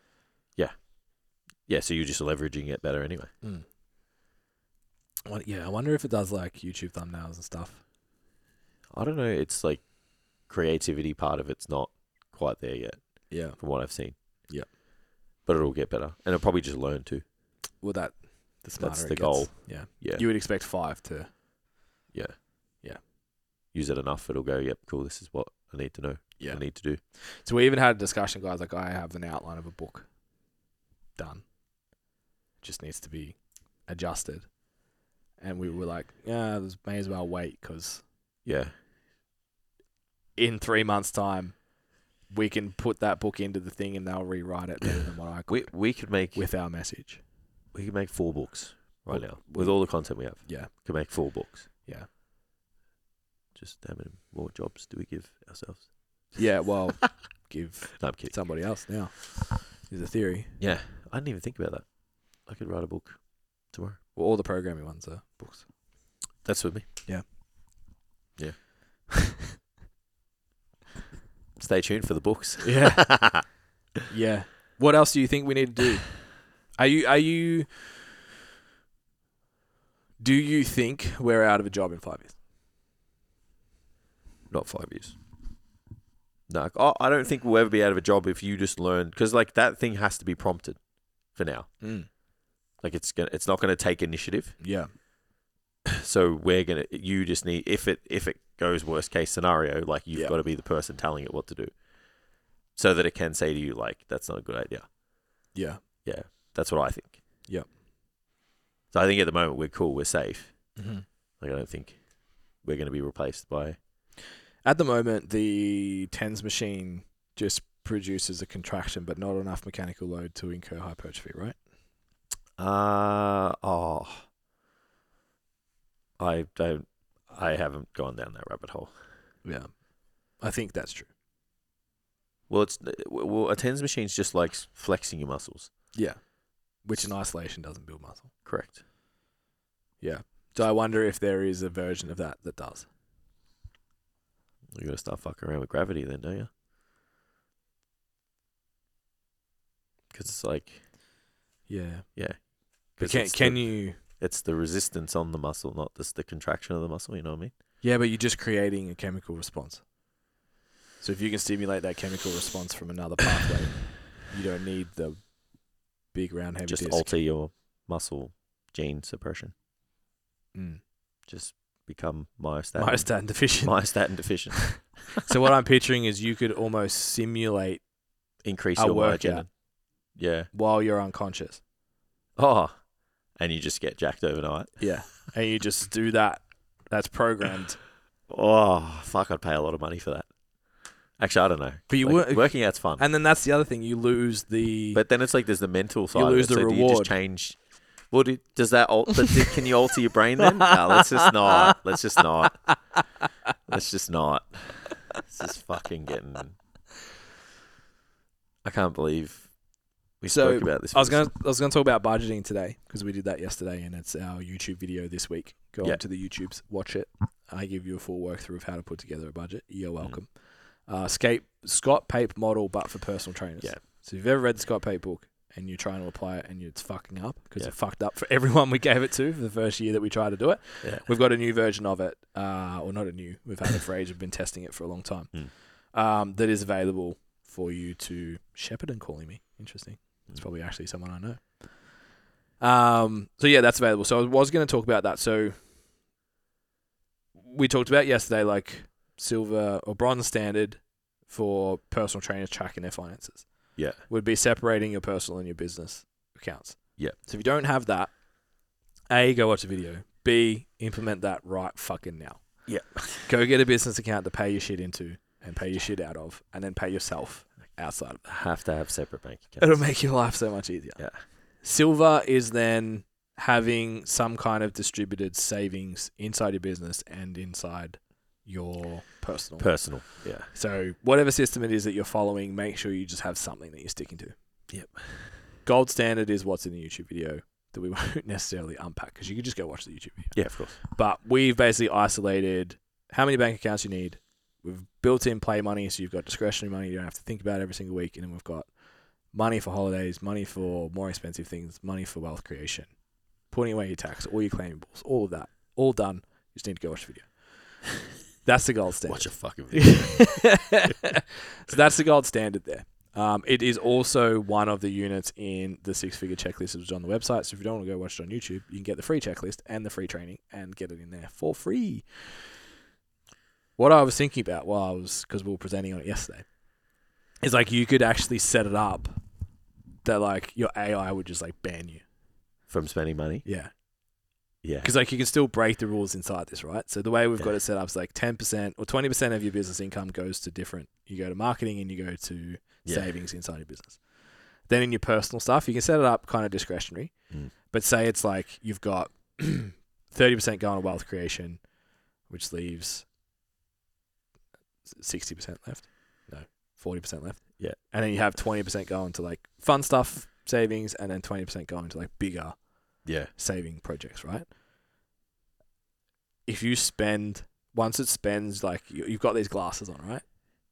Yeah. So you're just leveraging it better anyway. Mm. Well, yeah, I wonder if it does like YouTube thumbnails and stuff. I don't know. It's like creativity part of it's not quite there yet, Yeah. from what I've seen. Yeah. But it'll get better, and it'll probably just learn too. Well, that the smarter That's it the gets. goal. Yeah. Yeah. You would expect five to. yeah. Yeah. Use it enough, it'll go. Yep, cool. This is what I need to know. Yeah. I need to do. So we even had a discussion, guys. Like I have an outline of a book done. Just needs to be adjusted, and we were like, yeah, this may as well wait because Yeah. in three months' time, we can put that book into the thing and they'll rewrite it better than what I We could we could make with our message. we could make four books right Well, now with all the content we have. Yeah. Could make four books. Yeah. Just how many more jobs do we give ourselves? Yeah. Well, give No, I'm kidding. somebody else now. Is a theory. Yeah, I didn't even think about that. I could write a book tomorrow. Well, all the programming ones are books. That's with me. Yeah. Yeah. Stay tuned for the books. Yeah. Yeah. What else do you think we need to do? Are you are you do you think we're out of a job in five years? Not five years. No, I I don't think we'll ever be out of a job if you just learn, because like that thing has to be prompted for now. Mm. Like it's gonna, it's not gonna take initiative. Yeah. So we're gonna, you just need, if it if it goes worst case scenario, like you've Yeah. got to be the person telling it what to do, so that it can say to you like, that's not a good idea. Yeah. Yeah, that's what I think. Yep. So I think at the moment we're cool, we're safe. Mm-hmm. Like I don't think we're going to be replaced by. At the moment, the TENS machine just produces a contraction, but not enough mechanical load to incur hypertrophy, right? Uh oh. I don't. I haven't gone down that rabbit hole. Yeah. I think that's true. Well, it's well a TENS machine's just like flexing your muscles. Yeah. Which in isolation doesn't build muscle. Correct. Yeah. So I wonder if there is a version of that that does. You got to start fucking around with gravity, then, don't you? Because it's like, Yeah. yeah. But 'Cause can it's can the, you? It's the resistance on the muscle, not just the contraction of the muscle. You know what I mean? Yeah, but you're just creating a chemical response. So if you can stimulate that chemical response from another pathway, you don't need the big round heavy Just disc. alter your muscle gene suppression. Mm. Just become myostatin. Myostatin deficient. Myostatin deficient. So what I'm picturing is you could almost simulate Increase a your workout myogenin. Yeah. while you're unconscious. Oh. And you just get jacked overnight. Yeah. And you just do that. That's programmed. Oh, fuck, I'd pay a lot of money for that. Actually, I don't know. But you Like, would- working out's fun. And then that's the other thing. You lose the... But then it's like there's the mental side. lose of it. the so Do you reward. just change? Well, do, does that alter? Can you alter your brain then? No, let's just not. Let's just not. Let's just not. It's just fucking getting. I can't believe we So, spoke about this. I was for going to I was going to talk about budgeting today because we did that yesterday and it's our YouTube video this week. Go Yeah. on to the YouTubes, watch it. I give you a full work through of how to put together a budget. You're welcome. Uh, Scape, Scott Pape model, but for personal trainers. Yeah. So if you've ever read the Scott Pape book and you're trying to apply it and it's fucking up because Yeah. it fucked up for everyone we gave it to for the first year that we tried to do it, Yeah. we've got a new version of it. Uh, or not a new. We've had it for ages. We've been testing it for a long time. Mm. um, that is available for you to shepherd and calling me. Interesting. It's probably actually someone I know. Um, so yeah, that's available. So I was going to talk about that. So we talked about yesterday, like silver or bronze standard for personal trainers tracking their finances. Yeah. Would be separating your personal and your business accounts. Yeah. So if you don't have that, A, go watch a video. B, implement that right fucking now. Yeah. Go get a business account to pay your shit into and pay your shit out of, and then pay yourself outside of that. Have to have separate bank accounts. It'll make your life so much easier. Yeah. Silver is then having some kind of distributed savings inside your business and inside your personal. Personal. Yeah. So whatever system it is that you're following, make sure you just have something that you're sticking to. Yep. Gold standard is what's in the YouTube video that we won't necessarily unpack because you could just go watch the YouTube video. Yeah, of course. But we've basically isolated how many bank accounts you need. We've built in play money, so you've got discretionary money you don't have to think about every single week. And then we've got money for holidays, money for more expensive things, money for wealth creation, putting away your tax, all your claimables, all of that. All done. You just need to go watch the video. That's the gold standard. Watch a fucking video. So that's the gold standard there. Um, it is also one of the units in the six-figure checklist that was on the website. So if you don't want to go watch it on YouTube, you can get the free checklist and the free training and get it in there for free. What I was thinking about while I was, because we were presenting on it yesterday, is like you could actually set it up that like your A I would just like ban you. From spending money? Yeah. Yeah. Because like you can still break the rules inside this, right? So the way we've Yeah. got it set up is like ten percent or twenty percent of your business income goes to different. You go to marketing and you go to Yeah. savings inside your business. Then in your personal stuff, you can set it up kind of discretionary. Mm. But say it's like you've got thirty percent going to wealth creation, which leaves sixty percent left. No, forty percent left. Yeah. And then you have twenty percent going to like fun stuff, savings, and then twenty percent going to like bigger Yeah. saving projects, right? If you spend, once it spends, like you, you've got these glasses on, right?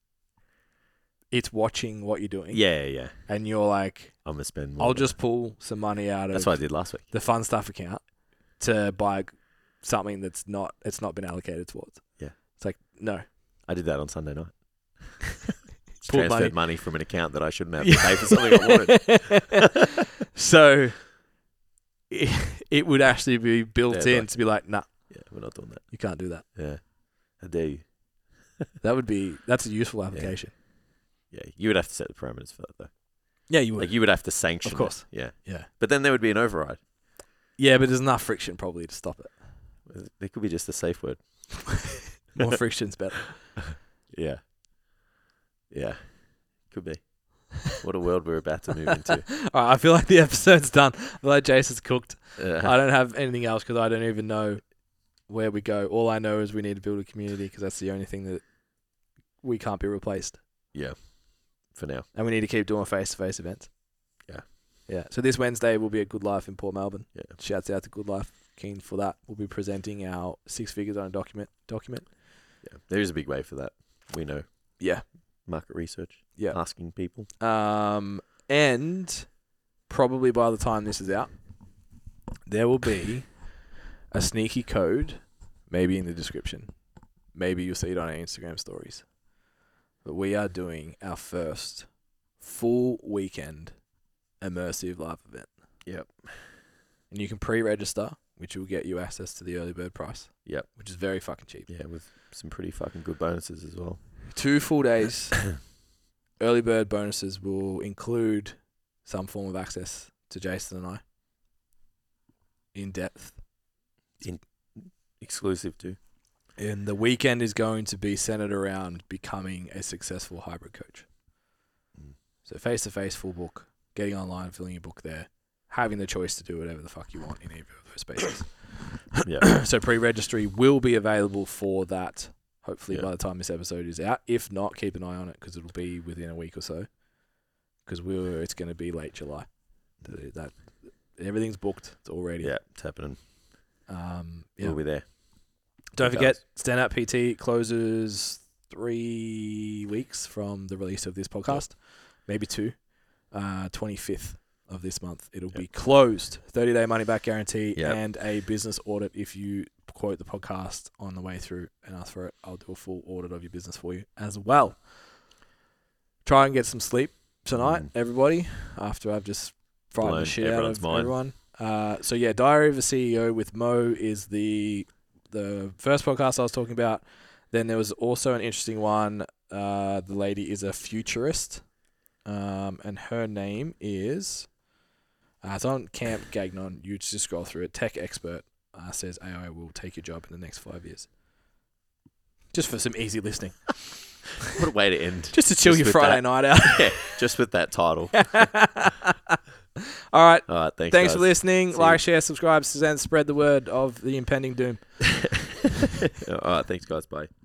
It's watching what you're doing. Yeah, yeah. And you're like, I'm going to spend more. I'll than- just pull some money out That's of what I did last week. the fun stuff account to buy something that's not, it's not been allocated towards. Yeah. It's like, no. I did that on Sunday night. Just Pulled transferred money. money. from an account that I shouldn't have to pay for something I wanted. So it, it would actually be built Yeah, in like- to be like, nah, Yeah, we're not doing that. you can't do that. Yeah. How dare you? That would be, that's a useful application. Yeah, you would have to set the parameters for that, though. Yeah, you would. Like, you would have to sanction Of course. it. Yeah. yeah. But then there would be an override. Yeah, but there's enough friction probably to stop it. There could be just a safe word. More friction's better. Yeah. Yeah. Could be. What a world we're about to move into. All right, I feel like the episode's done. I feel like Jason's cooked. Uh, I don't have anything else because I don't even know where we go. All I know is we need to build a community because that's the only thing that we can't be replaced. yeah. For now. And we need to keep doing face-to-face events. Yeah. Yeah. So this Wednesday will be at Good Life in Port Melbourne. Yeah. Shouts out to Good Life. Keen for that. We'll be presenting our six figures on a document. Document. Yeah. There is a big way for that. We know. Yeah. Market research. Yeah. Asking people. Um, and probably by the time this is out, there will be a sneaky code, maybe in the description. Maybe you'll see it on our Instagram stories. But we are doing our first full weekend immersive live event. Yep. And you can pre-register, which will get you access to the early bird price. Yep. Which is very fucking cheap. Yeah, with some pretty fucking good bonuses as well. Two full days. Early bird bonuses will include some form of access to Jason and I. In depth. Exclusive too. And the weekend is going to be centered around becoming a successful hybrid coach. Mm. So face-to-face, full book, getting online, filling your book there, having the choice to do whatever the fuck you want in either of those spaces. Yeah. So pre-registry will be available for that, hopefully Yeah. by the time this episode is out. If not, keep an eye on it because it'll be within a week or so. Because we're it's going to be late July. That, that everything's booked. It's all ready. Yeah, it's happening. Um, yeah. We'll be there. Don't It forget, does. Standout P T closes three weeks from the release of this podcast, maybe two. Uh, twenty-fifth of this month, it'll Yep. be closed. thirty-day money-back guarantee Yep. and a business audit. If you quote the podcast on the way through and ask for it, I'll do a full audit of your business for you as well. try and get some sleep tonight, Mm. everybody, after I've just frightened Blown the shit out everyone's of mind. everyone. Uh, so yeah, Diary of a C E O with Mo is the the first podcast I was talking about. Then there was also an interesting one. Uh, the lady is a futurist, um, and her name is. Uh, it's on Camp Gagnon. You just scroll through it. Tech expert uh, says A I will take your job in the next five years. Just for some easy listening. What a way to end. Just to chill Just your with Friday that. night out. Yeah, just with that title. All right. All right, thanks, Thanks guys. for listening. See like, you. share, subscribe, and spread the word of the impending doom. All right, thanks, guys. Bye.